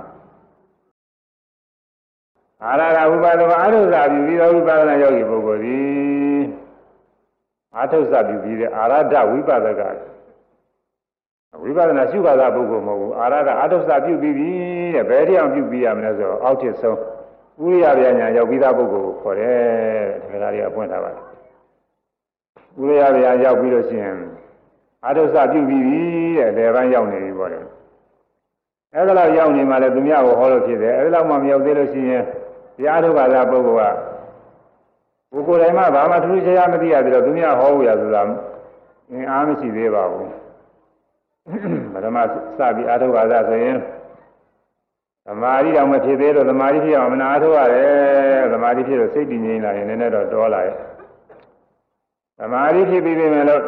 အာရဟဝိပါဒကအာရုဇာပြုပြီးသောဝိပါဒနာယောဂီပုဂ္ဂိုလ်သည်အာထုဇာပြုပြီးတဲ့အာရဒဝိပါဒကဝိပဿနာရှုခါသာပုဂ္ဂိုလ်မဟုတ်ဘူးအာရကအထုဇာပြုပြီးပြီတဲ့ဘယ်တရားပြုပြီးရမလဲဆိုတော့အောက်ထစ်ဆုံးဥရိယဗျာညာရောက်ပြီးသားပုဂ္ဂိုလ်ကိုခေါ်တယ်တဲ့ဒါတွေကပွင့်ထားပါတယ်ဥရိယဗျာရောက်ပြီးလို့ရှိရင်အာထုဇာပြုပြီးပြီတဲ့လေပိုင်းရောက်နေပြီပေါ့လေအဲ့ဒါလောက်ရောက်နေမှလည်းသူများကိုဟောလို့ဖြစ်တယ်အဲ့ဒါလောက်မှမရောက်သေးလို့ရှိရင်တရားထုခါသာပုဂ္ဂိုလ်ကကိုယ်ကိုယ်တိုင်မှဘာမှထူးခြားခြားမသိရသေးတော့သူများဟောဖို့ရဆိုတာအားမရှိသေးပါဘူးပထမစပြီးအာထုခါသာဆိုရင်သမာဓိတောင်မဖြစ်သေးတော့သမာဓိဖြစ်အောင်မနာထုတ်ရတယ်သမာဓိဖြစ်တော့စိတ်တည်ငြိမ်လာရင်နည်းနည်းတော့တောလာရဲ့သမာဓိဖြစ်ပြီးပြီမဲ့လို့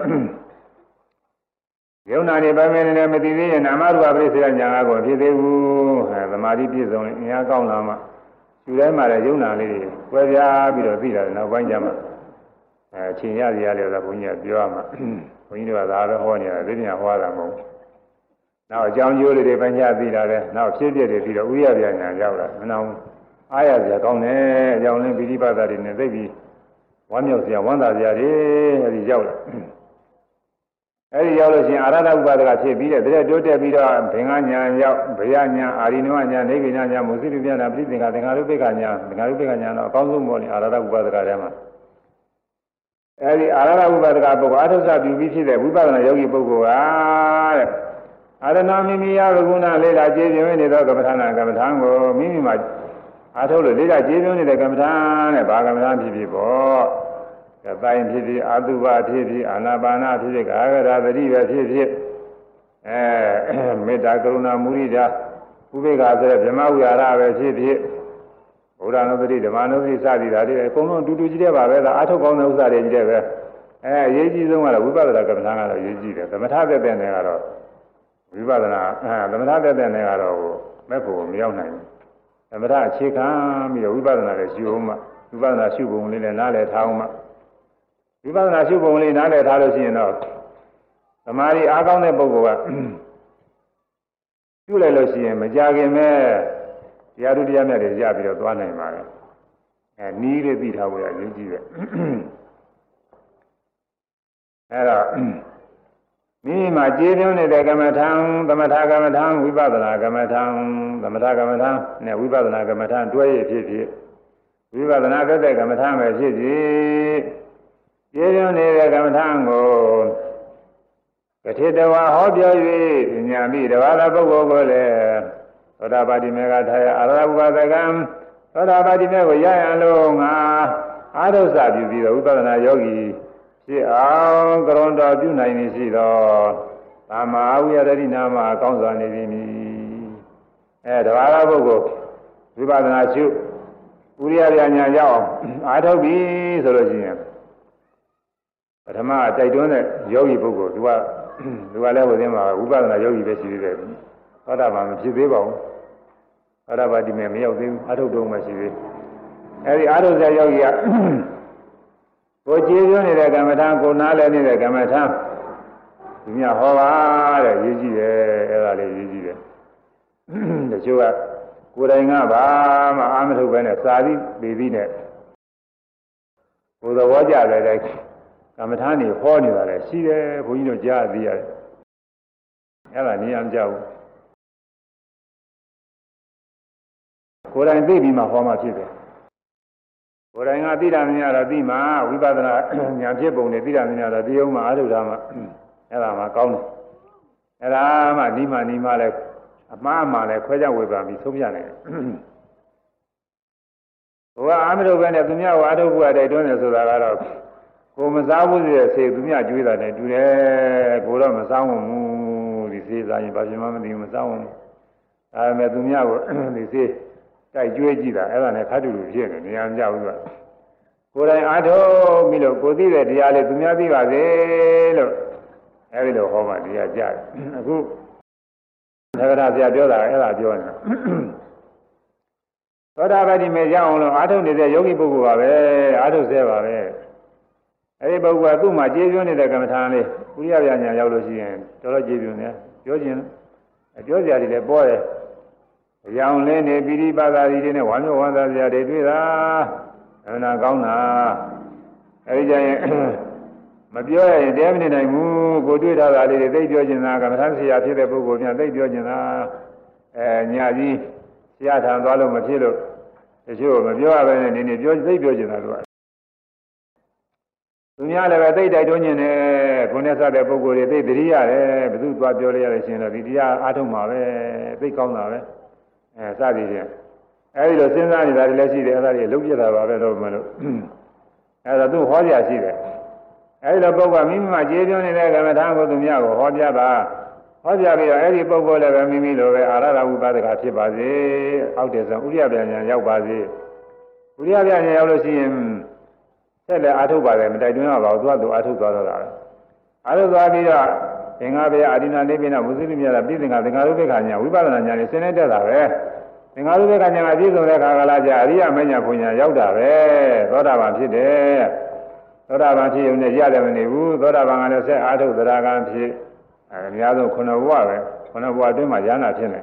ယုံနာနေပိုင်းမဲ့လည်းမသိသေးရင်နာမရူပပရိစ္ဆေဒညာကိုဖြစ်သေးဘူးသမာဓိပြည့်စုံရင်အများကောင်းလာမှယူတိုင်းမှာလည်းယုံနာလေးတွေကွဲပြားပြီးတော့သိတာနောက်ပိုင်းကျမှအချိန်ရစီရလေတော့ဘုန်းကြီးကပြောရမှာဘုန်းကြီးတို့ကဒါပဲဟောနေတာသိညာဟောတာမဟုတ်နောက်အကြောင်းကျိုးတွေပိုင်းခြားသိတာလေနောက်ဖြစ်ပြတယ်ပြီးတော့ဥရပြညာရောက်လာမနာဘူးအားရစရာကောင်းတယ်အကြောင်းလင်းပိဋိပတ်တာတွေနဲ့သိပြီးဝမ်းမြောက်စရာဝမ်းသာစရာတွေအဲဒီရောက်လာအဲဒီရောက်လို့ရှိရင်အာရဒဥပါဒကဖြစ်ပြီးတဲ့တိုးတက်ပြီးတော့ဘင်္ဂညာရောက်ဗျာညာအာရိနဝညာနေဗိညာညာမုစိတုပြနာပရိသင်္ခသင်္ခါရုပ္ပကညာသင်္ခါရုပ္ပကညာတော့အကောင်းဆုံးပေါ်နေအာရဒဥပါဒကထဲမှာအဲဒီအာရဒဥပါဒကပုဂ္ဂိုလ်အထုဇပြုပြီးဖြစ်တဲ့ဝိပဿနာယောဂီပုဂ္ဂိုလ်ကတဲ့အာရဏမိမိယဝဂုဏလေးလာကျေပြင်းနေသောကမ္မထာနာကမ္မထာကိုမိမိမှာအာထုတ်လို့လေးလာကျေပြင်းနေတဲ့ကမ္မထာနဲ့ဘာကမ္မထာဖြစ်ဖြစ်ပေါ့ကတိုင်းဖြစ်ဖြစ်အာတုဘဖြစ်ဖြစ်အာနာပါနာဖြစ်ဖြစ်ကာဂရသတိပဲဖြစ်ဖြစ်မေတ္တာကရုဏာမုဒိတာဥပေက္ခဆိုတဲ့ဗြဟ္မဝိဟာရပဲဖြစ်ဖြစ်ဘဗုဒ္ဓနုပတိဓမ္မနုပတိစသည်ဒါတွေအကုန်လုံးအတူတူကြီးတဲ့ပါပဲလားအထုတ်ကောင်းတဲ့ဥစ္စာတွေကြီးတဲ့ပဲအရေးကြီးဆုံးကတော့ဝိပဿနာကမ္မထာကတော့အရေးကြီးတယ်သမထသက်တဲ့နယ်ကတော့ဝိပဿနာသမထသက်တဲ့နယ်ကတော့မဲ့ဖို့မရောက်နိုင်ဘူးသမထအခြေခံပြီးတော့ဝိပဿနာလည်းရှုအောင်မှဝိပဿနာရှုပုံလေးလည်းနားလည်ထားအောင်မှဝိပဿနာရှုပုံလေးနားလည်ထားလို့ရှိရင်တော့သမာဓိအားကောင်းတဲ့ပုဂ္ဂိုလ်ကပြုလိုက်လို့ရှိရင်မကြခင်မဲ့တရားတို့တရားမြတ်တွေရပြီးတော့သွားနိုင်ပါတယ်နီးလေးသိထားဖို့ရအရေးကြီးတယ်အဲ့တော့မိမိမှာကျေးဇူးနေတဲ့ကမ္မထံသမထကမ္မထံဝိပဿနာကမ္မထံသမထကမ္မထံနဲ့ဝိပဿနာကမ္မထံတွဲရဖြစ်ဖြစ်ဝိပဿနာသက်တဲ့ကမ္မထံပဲဖြစ်ဖြစ်ကျေးဇူးနေတဲ့ကမ္မထံကိုကတိတဝါဟောပြော၍ဉာဏ်ပြီးတဘာသာပုဂ္ဂိုလ်ကိုလည်းသောတာပတိမေကထာယအာရဝုပသကံသောတာပတိမေကိုရရန်လို့ငါအာရုစပြုပြီးတော့ဝိပဿနာယောဂီဖြစ်အောင်ကရုဏတော်ပြုနိုင်နေရှိတော့သာမဝိရဒိနာမအကောင်းစွာနေပြီတဘာသာပုဂ္ဂိုလ်ဝိပဿနာရှုဥရိယပြညာရောက်အားထုတ်ပြီဆိုလို့ရှိရင်ပထမတိုက်တွန်းတဲ့ယောဂီပုဂ္ဂိုလ်သူကလည်းဟိုသင်းမှာဝိပဿနာယောဂီပဲရှိသေးတယ်သောတာပန်မဖြစ်သေးပါဘူးသောတာပတိမေမရောက်သေးဘူးအာထုတ်တော့မှရှိသေးအဲဒီအာထုတ်ဆရာယောဂီကကိုကျေးဇူးနေတဲ့ကမ္မထာကိုနားလည်းနေတဲ့ကမ္မထာသူများဟောပါတဲ့ရေးကြည့်တယ်အဲ့ဒါလေးရေးကြည့်တယ်တချို့ကကိုယ်တိုင်ကဘာမှအာမထုတ်ပဲနဲ့စာပြီးပြီးပြီးနဲ့ကိုယ်သဘောကျတဲ့တိုင်းကမ္မထာနေဟောနေတာလည်းရှိတယ်ဘုန်းကြီးတို့ကြားသိရတယ်အဲ့ဒါနေရာမကြောက်ဘူးကိုယ်တိုင်သိပြီးမှဟောမှဖြစ်တယ်ကိုယ်တိုင်ကသိတာမများတော့သိမှဝိပဿနာဉာဏ်ဖြစ်ပုံနဲ့သိတာမများတော့သိအောင်မှအားထုတ်တာမှအဲ့ဒါမှကောင်းတယ်အဲ့ဒါမှဒီမှလည်းအမှားမှလည်းခွဲခြားဝေဖန်ပြီးဆုံးဖြတ်နိုင်တယ်ဘုရားအာမထုတ်ပဲနဲ့သူများဝါထုတ်ဖို့အတိုက်တွန်းတယ်ဆိုတာကတော့ကိုမစားဘူးဆိုတဲ့ဆေးသူများကျွေးတာနဲ့တူတယ်ကိုတော့မစားဝင်ဘူးဒီဆေးစားရင်ဘာဖြစ်မှမသိဘူးမစားဝင်ဘူးဒါပေမဲ့သူများကိုဒီဆေးတိုက်ကျွေးကြည့်တာအဲ့ဒါနဲ့ခါတူလူဖြစ်နေနေရာမကြဘူးကကိုယ်တိုင်အားထုတ်ပြီးလို့ကိုသိတဲ့တရားလေးသူများသိပါစေလို့အဲ့ဒီလိုဟောမှတရားကြတယ်အခုသက္ကရာဆရာပြောတာအဲ့ဒါပြောနေတာသောတာပတိမေရအောင်လို့အားထုတ်နေတဲ့ယောဂီပုဂ္ဂိုလ်ပါပဲအားထုတ်စေပါပဲအဲဒီပုဂ္ဂိုလ်ကသူ့မှာကျေးဇူးနေတဲ့ကမ္မထာလေးဥရိယပြညာရောက်လို့ရှိရင်တော်တော်ကျေးဇူးနေပြောခြင်းပြောစရာတွေလည်းပေါ်တယ်အယောင်လေးနေပိရိပါဒာရီတွေနဲ့ဝါမျိုးဝန္တာစရာတွေတွေ့တာအမှန်ကောင်းတာအဲဒီကြရင်မပြောရရင်တရားမနေနိုင်ဘူးကိုတွေ့ထားတာလေးတွေသိပြောခြင်းသာကမ္မထာဆရာဖြစ်တဲ့ပုဂ္ဂိုလ်များသိပြောခြင်းသာညာကြီးဆရာထံသွားလို့မဖြစ်လို့တချို့မပြောရဘဲနဲ့နေနေပြောသိပြောခြင်းသာလို့သူများလည်းပဲသိတိုက်တွန်းခြင်းနဲ့ကိုယ်နဲ့စတဲ့ပုဂ္ဂိုလ်တွေသိသတိရတယ်ဘယ်သူသွားပြောလိုက်ရလို့ရှိရင်တော့ဒီတရားအားထုတ်မှာပဲသိကောင်းတာပဲစသည်ဖြင့်အဲဒီလိုစဉ်းစားနေတာတွေလည်းရှိတယ်အဲ့ဒါတွေလုံးပြတာပါပဲတော့မလို့အဲ့ဒါသူဟောပြရှိတယ်အဲဒီလိုပုဂ္ဂိုလ်မိမိမှာကျေးဇူးနေတဲ့ကမ္မထာကိုသူများကိုဟောပြပါဟောပြပြီးတော့အဲ့ဒီပုဂ္ဂိုလ်လည်းပဲမိမိလိုပဲအာရဒဝိပဿကဖြစ်ပါစေအောက်တည်းဆုံးဥရိယပြညာရောက်ပါစေဥရိယပြညာရောက်လို့ရှိရင်ဆက်လက်အာထုတ်ပါတယ်မတိုက်တွန်းရပါဘူးသူကအာထုတ်သွားတော့တာပဲအာထုတ်သွားပြီးတော့သင်္ဃဘယအဒိနာနေပိနမုစိလိမြတ်ပြည်သင်္ဃသင်္ဃရုပ္ပခညာဝိပဿနာညာနဲ့ဆင်းနေတတ်တာပဲသင်္ဃရုပ္ပခညာကပြည့်စုံတဲ့ခါကလာကြအရိယမညာဘုညာရောက်တာပဲသောတာပန်ဖြစ်တယ်သောတာပန်ဖြစ်ုံနဲ့ရတယ်မနေဘူးသောတာပန်ကလည်းဆက်အာထုတ်သရဂံဖြစ်အများဆုံး9ဘဝပဲ9ဘဝအတွင်းမှာဉာဏ်ဖြစ်နေ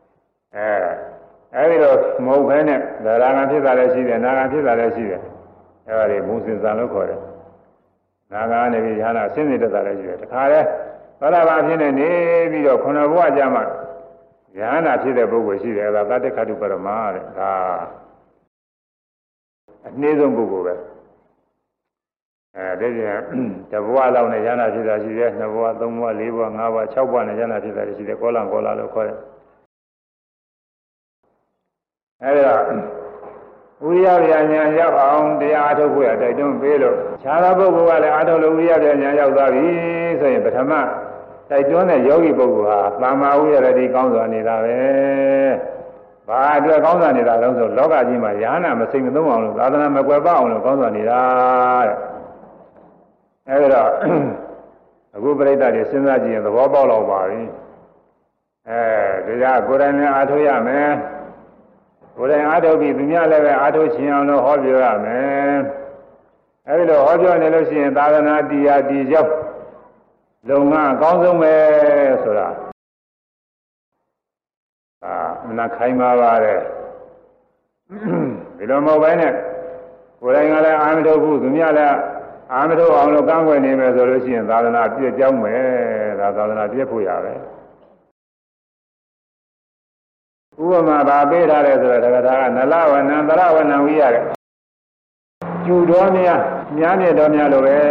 အဲဒီတော့မဟုတ်ဘဲနဲ့သရဂံဖြစ်တာလည်းရှိတယ်နာဂံဖြစ်တာလည်းရှိတယ်အဲ့ဒါတွေဘုံစင်စံလို့ခေါ်တယ်နာဂံနေပြီးဉာဏ်အစင်းနေတတ်တာလည်းရှိတယ်တခါလဲသောတာပန်ဖြစ်နေပြီးတော့9ဘဝကြာမှဉာဏ်ဖြစ်တဲ့ပုဂ္ဂိုလ်ရှိတယ်အဲ့ဒါသတ္တခတုပရမတဲ့ဒါအနည်းဆုံးပုဂ္ဂိုလ်ပဲအဲဒီကျတဘဝလောက်နဲ့ဉာဏ်ဖြစ်တာရှိတယ်2ဘဝ3ဘဝ4ဘဝ5ဘဝ6ဘဝနဲ့ဉာဏ်ဖြစ်တာရှိတယ်ကောလံကောလာလို့ခေါ်တယ်အဲဒီတော့ဥရိယပြညာရောက်အောင်တရားအထုတ်ဖို့ရတိုက်တွန်းပေးလို့ခြားသောပုဂ္ဂိုလ်ကလည်းအထုတ်လို့ဥရိယပြညာရောက်သွားပြီဆိုရင်ပထမတိုက်တွန်းတဲ့ယောဂီပုဂ္ဂိုလ်ဟာသမ္မာဝိရဒိကောင်းစွာနေတာပဲဘာအတွက်ကောင်းစားနေတာတော့ဆိုလောကကြီးမှာယာနာမစိမ့်မသုံးအောင်လို့သာသနာမကွယ်ပအောင်လို့ကောင်းစားနေတာတဲ့အဲဒီတော့အခုပြိဿတွေစဉ်းစားကြည့်ရင်သဘောပေါက်တော့ပါပြီတရားကိုယ်တိုင်လည်းအားထုတ်ရမယ်ကိုယ်တိုင်အားထုတ်ပြီးသူများလည်းပဲအားထုတ်ခြင်းအောင်လို့ဟောပြောရမယ်အဲဒီလိုဟောပြောနေလို့ရှိရင်သာသနာတရားတည်ရောက်လုံငါအကောင်းဆုံးပဲဆိုတာမနာခိုင်းပါပါတယ်ဒီလိုမဟုတ်ဘဲနဲ့ကိုယ်တိုင်ကလည်းအာမထုတ်ဘူးသူများလည်းအာမထုတ်အောင်လို့ကန့်ကွက်နေမယ်ဆိုလို့ရှိရင်သာသနာပြည့်ကြောင်းမယ်ဒါသာသနာပြည့်ဖို့ရပဲဥပမာဗာပေးထားတယ်ဆိုတော့ဒါကနလဝနံသရဝနံဝိရတယ်ကျူတော်များမြတ်တော်များလိုပဲ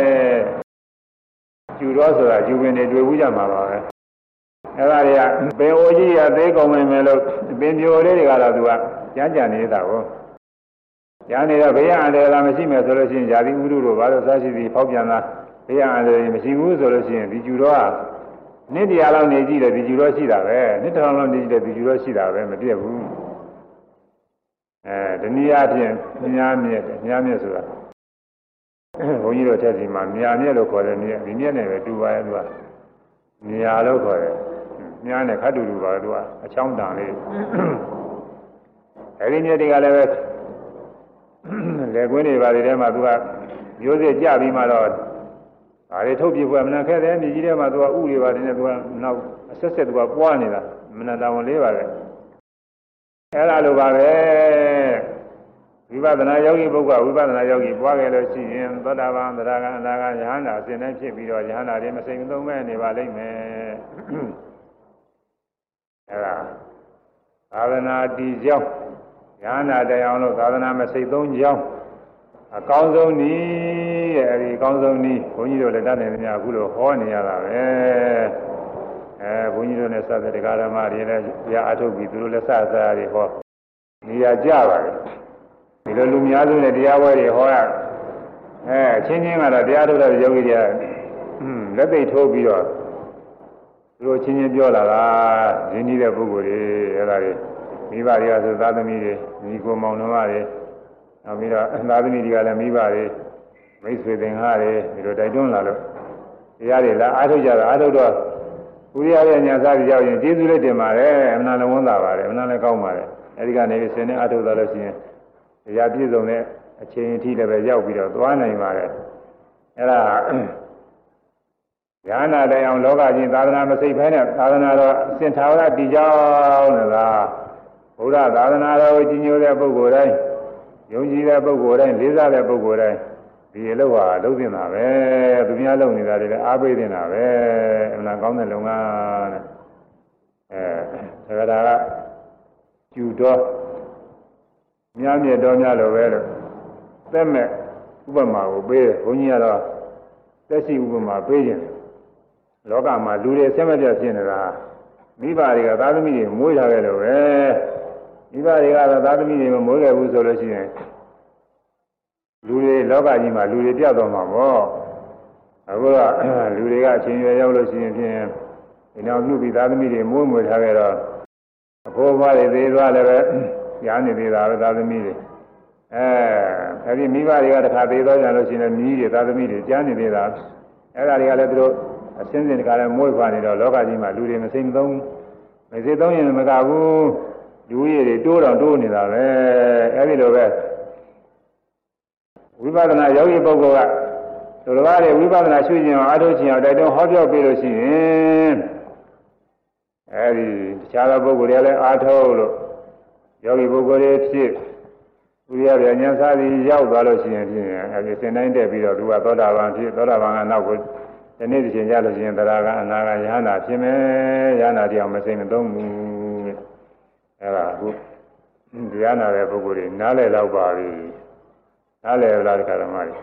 ကျူတော်ဆိုတာကျူပင်တွေတွေ့ဘူးကြမှာပါပဲအဲ့ဒါတွေကပင်အိုကြီးရသေးကုန်မယ်လို့ပင်ပြိုလေးတွေကတော့သူကကြမ်းနေတာကိုညာနေတော့ဘေးရန်အန္တရာယ်မရှိမယ်ဆိုလို့ရှိရင်ဇာတိဥဒုတို့ဘာလို့စားရှိပြီးဖောက်ပြန်တာဘေးရန်အန္တရာယ်မရှိဘူးဆိုလို့ရှိရင်ဒီကျူတော်ကနှစ်တရားလောက်နေကြည့်တယ်ဒီကျူတော်ရှိတာပဲနှစ်ထောင်လောက်နေကြည့်တယ်ဒီကျူတော်ရှိတာပဲမပြည့်ဘူးဒီနည်းအားဖြင့်မြားမြက်ဆိုတာဘုန်းကြီးတို့ထက်စီမှာမြားမြက်လို့ခေါ်တယ်မြက်ဒီမြက်နဲ့ပဲတူပါရဲ့သူကမြားလို့ခေါ်တယ်မြားနဲ့ခတ်တူတူပါသူကအချောင်းတန်လေးအဲဒီမြက်တွေကလည်းပဲလေကွင်းတွေပါတွေထဲမှာသူကမျိုးစစ်ကြပြီးမှတော့ဒါတွေထုတ်ပြဖို့မနက်ခဲတယ်မြေကြီးထဲမှာသူကဥတွေပါတယ်နဲ့သူကနောက်အဆက်ဆက်သူကပွားနေတာမနက်တောင်လေးပါပဲအဲ့ဒါလိုပါပဲဝိပဿနာယောဂီပုဂ္ဂိုလ်ဝိပဿနာယောဂီပွားခဲ့လို့ရှိရင်သောတာပန်သရဂံအနာဂံယဟန္တာအစဉ်တိုင်းဖြစ်ပြီးတော့ယဟန္တာတွေမစိမ့်မသုံးမဲ့နေပါလိမ့်မယ်အဲ့ဒါသာသနာတည်ကြောင်းယဟန္တာတရားလို့သာသနာမစိမ့်သုံးကြောင်းအကောင်းဆုံးနည်းတဲ့အဲဒီအကောင်းဆုံးနည်းဘုန်းကြီးတို့လည်းတတ်နိုင်များအခုလိုဟောနေရတာပဲဘုန်းကြီးတို့နဲ့စတဲ့တရားဓမ္မတွေလည်းရအထုတ်ပြီးသူတို့လည်းစစားတွေဟောနေရာကြပါတယ်ဒီလိုလူများစုနဲ့တရားပွဲတွေဟောရအချင်းချင်းကတော့တရားထုတ်တဲ့ယောဂီတွေကလက်သိထိုးပြီးတော့သူတို့ချင်းချင်းပြောလာတာရင်းနှီးတဲ့ပုဂ္ဂိုလ်တွေအဲ့ဒါတွေမိဘတွေကဆိုသာသမီတွေညီကိုမောင်နှမတွေနောက်ပြီးတော့သာသမီတွေကလည်းမိဘတွေမိတ်ဆွေသင်္ဃာတွေဒီလိုတိုက်တွန်းလာလို့တရားတွေလာအားထုတ်ကြတာအားထုတ်တော့ဥရိယရဲ့ညာစားပြီးရောက်ရင်ကျေးဇူးလေးတင်ပါတယ်အမှန်လည်းဝန်တာပါတယ်အမှန်လည်းကောင်းပါတယ်အဲဒီကနေဆင်းနေအားထုတ်သွားလို့ရှိရင်တရားပြည့်စုံတဲ့အချိန်အထိလည်းပဲရောက်ပြီးတော့သွားနိုင်ပါတယ်အဲ့ဒါဉာဏ်နာတိုင်အောင်လောကကြီးသာသနာမစိတ်ဖဲနဲ့သာသနာတော်အစဉ်ထာဝရတည်ကြောင်းနေတာဘုရားသာသနာတော်ကိုကြီးညိုတဲ့ပုဂ္ဂိုလ်တိုင်းယုံကြည်တဲ့ပုဂ္ဂိုလ်တိုင်းလေးစားတဲ့ပုဂ္ဂိုလ်တိုင်းဒီအလုပ်ဟာလုပ်တင်တာပဲသူများလုပ်နေတာတွေလည်းအားပေးတင်တာပဲအမှန်ကောင်းတဲ့လုပ်ငန်းတဲ့ဒါကကျူတော်မြတ်မြတ်တော်များလိုပဲလို့သက်မဲ့ဥပမာကိုပေးတယ်ဘုန်းကြီးကတော့သက်ရှိဥပမာပေးခြင်းလောကမှာလူတွေဆက်မပြတ်ဖြစ်နေတာမိဘတွေကသာသမီတွေမွေးထားခဲ့လို့ပဲမိဘတွေကတော့သာသမီတွေမမွေးခဲ့ဘူးဆိုလို့ရှိရင်လူတွေလောကကြီးမှာလူတွေပြတ်သွားမှာပေါ့အခုကလူတွေကအချင်းရွယ်ရောက်လို့ရှိရင်ဖြင့်ဒီနောက်လူပြီးသာသမီတွေမွေးထားခဲ့တော့အဖိုးဘွားတွေသေးသွားလည်းပဲရားနေသေးတာပဲသာသမီတွေအဲဒီမိဘတွေကတခါသေးသွားကြလို့ရှိရင်မြည်တွေသာသမီတွေကြားနေသေးတာအဲ့ဒါတွေကလည်းသူတို့အစင်းစင်တခါလည်းမွေးဖွားနေတော့လောကကြီးမှာလူတွေမစိမ့်သုံးမစိမ့်သုံးရင်မကဘူးလူရည်တွေတိုးတော့တိုးနေတာပဲအဲ့ဒီလိုပဲဝိပဿနာယောဂီပုဂ္ဂိုလ်ကသူတော်ဘာတွေဝိပဿနာရှုခြင်းအားထုတ်ခြင်းအောင်တိုက်တွန်းဟောပြောပေးလို့ရှိရင်အဲဒီတခြားသောပုဂ္ဂိုလ်တွေလည်းအားထုတ်လို့ယောဂီပုဂ္ဂိုလ်တွေဖြစ်ဥရိယဗျာဉာဏ်စားပြီးရောက်သွားလို့ရှိရင်ဖြင့်အဲဒီစင်တိုင်းတက်ပြီးတော့သူကသောတာပန်ဖြစ်သောတာပန်ကနောက်ကိုဒီနေ့ဒီချိန်ကြလို့ရှိရင်သရဂံအနာဂံယဟနာဖြစ်မယ်ယဟနာတရားမစိမ့်မသုံးဘူးအဲဒါအခုတရားနာတဲ့ပုဂ္ဂိုလ်တွေနားလည်တော့ပါပြီနားလည်လားဒီကရမကြီး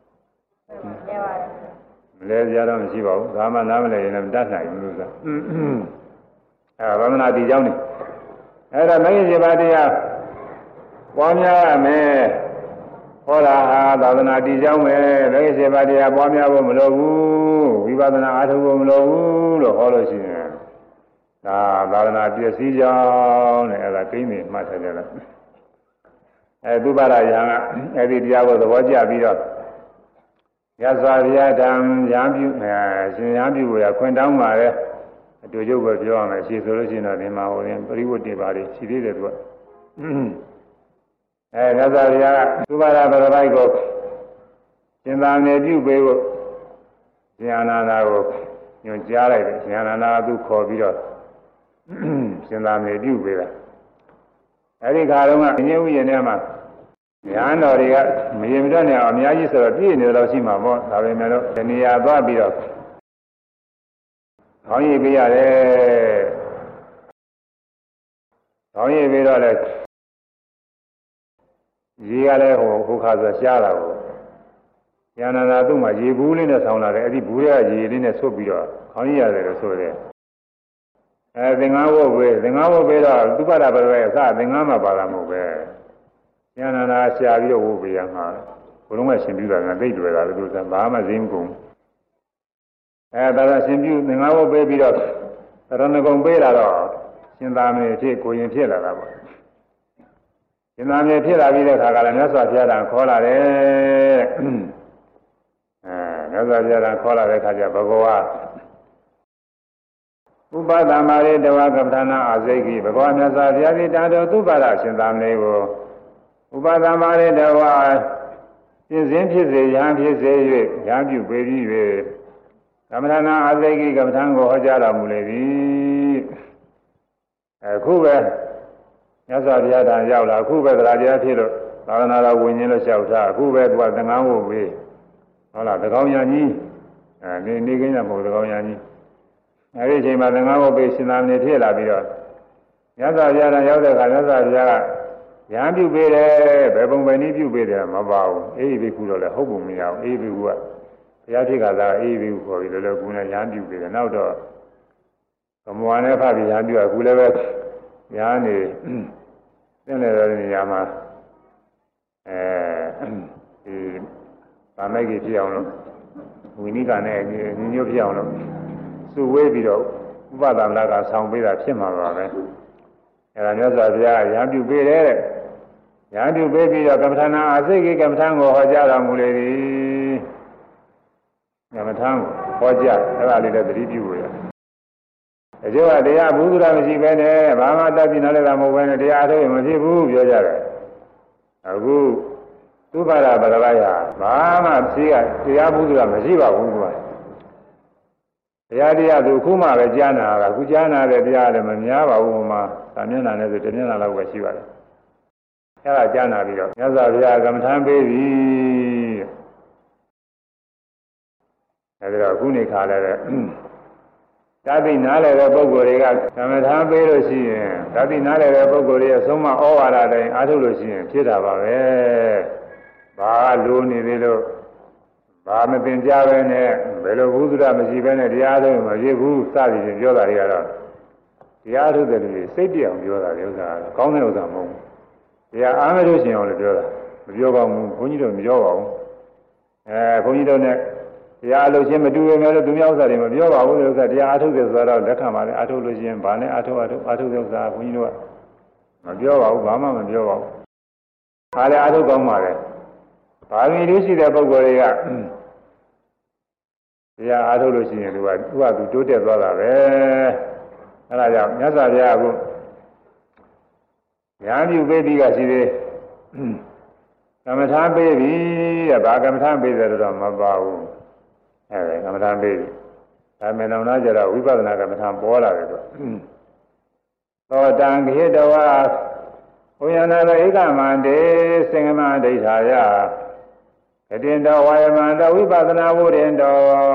မလဲကြတော့မရှိပါဘူးဒါမှနားမလဲရင်လည်းမတတ်နိုင်ဘူးလို့ဆိုဗမနာဒီကြောင်းနေအဲ့ဒါမဂ္ဂင်7ပါးတရားပွားများရမယ်ဟောတာဟာသာသနာတည်ကြောင်းပဲမဂ္ဂင်7ပါးတရားပွားများဖို့မလိုဘူးဝိပဿနာအားထုတ်ဖို့မလိုဘူးလို့ဟောလို့ရှိရင်သာသနာပြည့်စည်ကြောင်းနဲ့အဲ့ဒါကိန်းနေမှတ်ထားကြတယ်သုဘရယံကအဲ့ဒီတရားကိုသဘောကျပြီးတော့ရသော်ဗျာတံရံပြုရှင်ရံပြုရခွင့်တောင်းပါလေအတူတူပဲပြောရမယ်ရှင်းဆိုလို့ရှိရင်တော့ဒီမှာဟိုရင်ပရိဝတ္တိပါလေးရှိသေးတယ်သူကရသော်ဗျာသုဘရပရပိုက်ကိုရှင်သာမေပြုပေးဖို့ရှင်အာနန္ဒာကိုညွှန်ကြားလိုက်တယ်ရှင်အာနန္ဒာကသူခေါ်ပြီးတော့ရှင်သာမေပြုပေးတာအဲ့ဒီခါတုန်းကဉာဏ်ဥယျာဉ်ထဲမှာညာတော်တွေကမရင်မတွက်နေအောင်အများကြီးဆိုတော့ပြည့်နေတော့ရှိမှာပေါ့ဒါပေမဲ့လို့ဒီနေရာသွားပြီးတော့ခေါင်းရည်ပေးရတယ်ခေါင်းရည်ပေးတော့လေရေကလည်းဟိုခါဆိုရှားတာကိုဉာဏနာသူ့မှာရေဘူးလေးနဲ့ဆောင်းလာတယ်အဲ့ဒီဘူးရဲ့ရေလေးနဲ့ဆွတ်ပြီးတော့ခေါင်းရည်ရတယ်လို့ဆိုတယ်သင်္ကန်းဝုတ်ပေးတော့သုဘရပရပဲအစသင်္ကန်းမှာပါတာမဟုတ်ပဲဉာဏနာရှာပြီးတော့ဝုတ်ပေးရမှာဘုလုံးကရှင်ပြုတာကသိတွေ့တာလို့ဆိုဘာမှဈေးမကုန်ဒါကရှင်ပြုသင်္ကန်းဝုတ်ပေးပြီးတော့ရဏဂုံပေးလာတော့ရှင်သာမေဖြစ်ကိုရင်ဖြစ်လာတာပေါ့ရှင်သာမေဖြစ်လာပြီးတဲ့ခါကလည်းမြတ်စွာဘုရားကခေါ်လာတယ်မြတ်စွာဘုရားကခေါ်လာတဲ့ခါကျဘဂဝါဥပဒမာရေတဝကပ္ပဌာနာအာဇိကိဘဂဝါမြတ်စွာဘုရားသည်တာတော်သုဘရရှင်သာမေကိုဥပဒမာရေတဝဖြစ်စဉ်ဖြစ်စေရဟန်းဖြစ်စေ၍ရဟန်းပြုပေပြီး၍ကမ္မဋ္ဌာနာအာဇိကိကမ္မဋ္ဌာန်းကိုဟောကြားတော်မူလေသည်အခုပဲမြတ်စွာဘုရားထံရောက်လာအခုပဲတရားတရားဖြစ်လို့သာသနာတော်ဝင်ခြင်းလို့လျှောက်ထားအခုပဲသူကသံဃာဝုတ်ပေးဟုတ်လားသကောင်းညာကြီးနေခင်းရမဟုတ်သကောင်းညာကြီးအဲဒီအချိန်မှာသံဃာဝုတ်ပေးရှင်သာမဏေဖြစ်လာပြီးတော့မြတ်စွာဘုရားထံရောက်တဲ့အခါမြတ်စွာဘုရားကရဟန်းပြုပေးတယ်ဘယ်ပုံပဲနည်းပြုပေးတယ်မပါဘူးအေးဘိက္ခုတော့လည်းဟုတ်ပုံမရဘူးအေးဘိက္ခုကဘုရားဖြစ်ခါသာအေးဘိက္ခုခေါ်ပြီးလည်းကူနဲ့ရဟန်းပြုပေးတယ်နောက်တော့ကမ္မဝါနဲ့ဖတ်ပြီးရဟန်းပြုအခုလည်းပဲရဟန်းနေသင်တဲ့နေရာမှာဒီဗာမိတ်ကြီးဖြစ်အောင်လို့ဝိနိကနဲ့ညီညွတ်ဖြစ်အောင်လို့စုဝေးပြီးတော့ဥပဒမလာကဆောင်ပေးတာဖြစ်မှာပါပဲအဲဒါမြတ်စွာဘုရားရဟန်းပြုပေးတယ်ရဟန်းပြုပေးပြီးတော့ကမ္မထာနာအစိတ်ကိကမ္မထာကိုဟောကြားတော်မူလေသည်ကမ္မထာကိုဟောကြားအဲဒါလေးလည်းသတိပြုရအကျိုးကတရားဘုရားမရှိဘဲနဲ့ဘာမှတတ်ပြီးနားလည်းမဟုတ်ဘဲနဲ့တရားထုတ်ရင်မဖြစ်ဘူးပြောကြတယ်အခုသုဘရပရပိုက်ဟာဘာမှဖြေကတရားဘုရားမရှိပါဘူးကွာတရားသူခုမှပဲကြားနာတာခုကြားနာတဲ့တရားလည်းမများပါဘူးဟိုမှာသာမျက်နှာနဲ့ဆိုတမျက်နှာလောက်ပဲရှိပါတယ်အဲဒါကြားနာပြီးတော့မြတ်စွာဘုရားကမ္မထမ်းပေးပြီအဲဒီတော့ခုနေခါလည်းသာတိနားလည်းတဲ့ပုဂ္ဂိုလ်တွေကကမ္မထမ်းပေးလို့ရှိရင်သာတိနားလည်းတဲ့ပုဂ္ဂိုလ်တွေရဲ့သုံးမဩဝါဒတိုင်းအားထုတ်လို့ရှိရင်ဖြစ်တာပါပဲဘာလိုနေသေးလို့ဘာမသင်ကြပဲနဲ့ဘယ်လိုဘုရားမရှိပဲနဲ့တရားထုတ်မဖြစ်ဘူးစသည်ဖြင့်ပြောတာတွေကတော့တရားထုတ်တဲ့လူတွေစိတ်ပြောင်းပြောတာလေဥစ္စာကောင်းတဲ့ဥစ္စာမဟုတ်ဘူးတရားအားမလို့ရှင်အောင်လို့ပြောတာမပြောပါဘူးဘုန်းကြီးတို့မပြောပါဘူးဘုန်းကြီးတို့နဲ့တရားအလုပ်ချင်းမတူရမယ်လို့သူများဥစ္စာတွေမပြောပါဘူးလို့ဥစ္စာတရားအားထုတ်တယ်ဆိုတော့လက်ခံပါလေအားထုတ်လို့ရှိရင်ဘာနဲ့အားထုတ်တဲ့ဥစ္စာဘုန်းကြီးတို့ကမပြောပါဘူးဘာမှမပြောပါဘူးအားလည်းအားထုတ်ကောင်းပါလေဘာမီလို့ရှိတဲ့ပုဂ္ဂိုလ်တွေကတရားအားထုတ်လို့ရှိရင်သူကသူတိုးတက်သွားတာပဲအဲဒါကြောင့်မြတ်စွာဘုရားကဉာဏ်ပြုပေးပြီးကရှိသေးကမ္မထာပေးပြီတဲ့ဘာကမ္မထာပေးတယ်တော့မပါဘူးအဲကမ္မထာပေးပြီဒါမဲ့နောက်လာကြတော့ဝိပဿနာကမ္မထာပေါ်လာတယ်တော့သောတံခေတဝါဘုရားနာဧကမန္တေစင်္ဂမဒိဋ္ဌာယကတိတောဝါယမန္တဝိပဿနာဝုရင်တော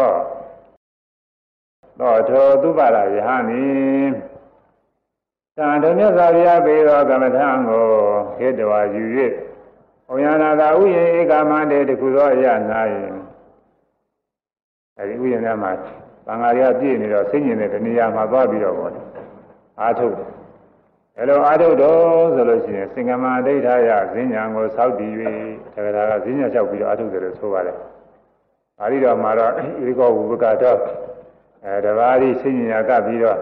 သောထောသုဘရယဟန်နိသံတော်မြတ်စွာဘုရားပေးသောကမ္မထာကိုခေတဝါယူ၍ဘုရားနာသာဥယျာဧကမန္တေတခုသောအရ၌အဲဒီဥယျာဉ်ထဲမှာသံဃာရပြည့်နေတော့စိတ်ညင်တဲ့တဏှာမှာသွားပြီးတော့ပေါ့အာထုတ်တယ်အဲလိုအာထုတ်တော့ဆိုလို့ရှိရင်စင်္ကမဒိဋ္ဌာယဈဉ္ညာကိုစောက်တည်၍တက္ကရာကဈဉ္ညာလျှောက်ပြီးတော့အာထုတ်တယ်လို့ဆိုပါတယ်ပါဠိတော်မှာတော့ဧကောဝုပကတော့တဘာရီစိဉ္ညာကပ်ပြီးတော့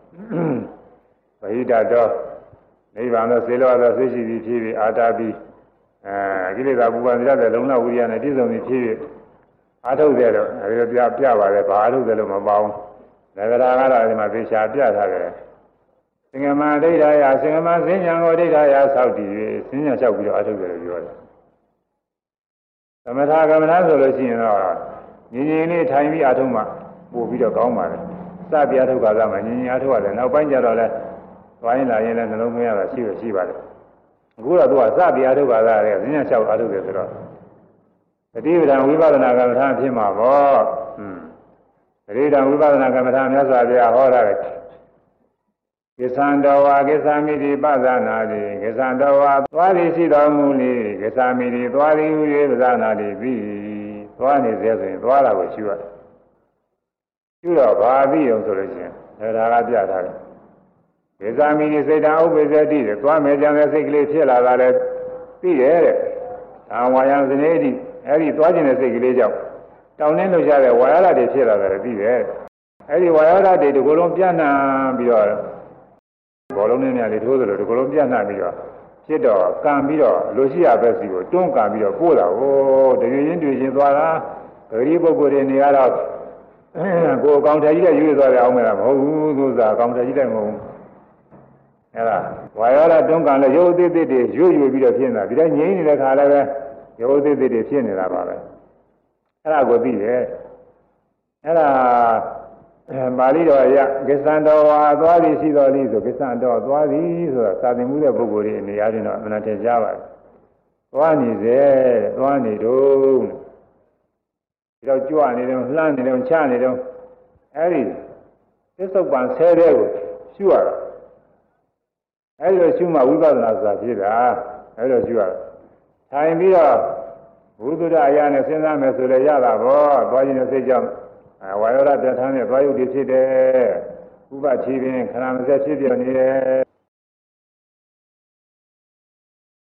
ဗဟိတတော်နိဗ္ဗာန်သောစေလောသောသိရှိသည်ဖြစ်ပြီးအာတာပြီးကိလေသာပူပန်ကြတဲ့လုံလဝိရိယနဲ့ပြည့်စုံသည်ဖြစ်ပြီးအာထုတ်တယ်တော့အဲဒီပြပါတယ်ဘာအာထုတ်တယ်လို့မပေါင်းဒါကြတာကတော့ဒီမှာသေချာပြထားတယ်သင်္ကမဒိဋ္ဌာယသင်္ကမစဉ္ညာကိုဒိဋ္ဌာယဆောက်တည်၍စဉ္ညာလျှောက်ပြီးတော့အာထုတ်တယ်လို့ပြောတယ်သမထကမ္မနာဆိုလို့ရှိရင်တော့ငြင်းငြင်းလေးထိုင်ပြီးအာထုတ်မှပို့ပြီးတော့ကောင်းပါတယ်စပြအာထုတ်ကမှငြင်းငြင်းအာထုတ်ရတယ်နောက်ပိုင်းကျတော့လဲသွားရင်လာရင်လည်းနှလုံးသွင်းရတာရှိပါတယ်အခုတော့သူကစပြအာထုတ်ကလည်းစဉ္ညာလျှောက်အာထုတ်တယ်ဆိုတော့တတိပဒံဝိပဿနာကမ္မထာဖြစ်မှာပေါ့တတိပဒံဝိပဿနာကမ္မထာမြတ်စွာဘုရားဟောတာလေကိသံတော်ဝါကိသမိတိပဇာနာတိကိသံတော်ဝါသွားသည်ရှိတော်မူလေကိသမိတိသွားသည်ဟူ၍ပဇာနာတိပြီးသွားနေစေဆိုရင်သွားတာကိုရှုရတယ်ရှုတော့ဘာပြီးအောင်ဆိုလို့ရှိရင်ဒါကပြထားတယ်ကိသမိတိစိတ်တံဥပ္ပဇ္ဇတိတဲ့သွားမယ်ကြံတဲ့စိတ်ကလေးဖြစ်လာတာလည်းသိရဲ့တဲ့အာဝါယံစနေတိအဲ့ဒီသွားခြင်းတဲ့စိတ်ကလေးကြောင့်တောင်းနှင်းလို့ရတဲ့ဝါယရတွေဖြစ်လာတယ်သိတယ်အဲ့ဒီဝါယရတွေဒီကိုယ်လုံးပြန့်နှံ့ပြီးတော့ဘောလုံးနဲ့များလေးထိုးသလိုဒီကိုယ်လုံးပြန့်နှံ့ပြီးတော့ဖြစ်တော့ကံပြီးတော့လိုရှိရပဲစီကိုတွန်းကံပြီးတော့ပို့တာဟိုတကယ်ချင်းတွေ့ချင်းသွားတာဂရီပုဂ္ဂိုလ်တွေနေရတော့ကိုယ်ကောင်ထကြီးတဲ့ရွေးသွားတယ်အောင်မလားမဟုတ်ဘူးသူစားကောင်ထကြီးတဲ့မဟုတ်ဘူးအဲ့ဒါဝါယရတွန်းကံလည်းရုပ်သေးသေးတွေရွေ့ပြီးတော့ဖြစ်နေတာဒီတိုင်းငြိမ်းနေတဲ့ခါလည်းပဲရုပ်သေးသေးတွေဖြစ်နေတာပါပဲအဲ့ဒါကိုသိတယ်အဲ့ဒါပါဠိတော်အရကိစ္စံတော်ဝါသွားသည်ရှိတော်သည်ဆိုကိစ္စံတော်သွားသည်ဆိုတာသာသင်မှုတဲ့ပုဂ္ဂိုလ်တွေနေရာချင်းတော့အမှန်တရားကြားပါတယ်သွားနေစေသွားနေတော့ဒီတော့ကြွနေတယ်လှမ်းနေတယ်ချနေတယ်အဲ့ဒီသစ္စုပ္ပန်ဆဲတဲ့ကိုရှုရတာအဲ့ဒီလိုရှုမှဝိပဿနာဆိုတာဖြစ်တာအဲ့လိုရှုရတာထိုင်ပြီးတော့ဘုဒ္ဓအရာနဲ့စဉ်းစားမယ်ဆိုလည်းရတာပေါ့သွားခြင်းနဲ့စိတ်ကြောင့်ဝါယောဓပြဋ္ဌာန်းနဲ့သွားယုတ်တွေဖြစ်တယ်ဥပ္ပချီပင်ခန္ဓာမစက်ဖြစ်ပြနေတယ်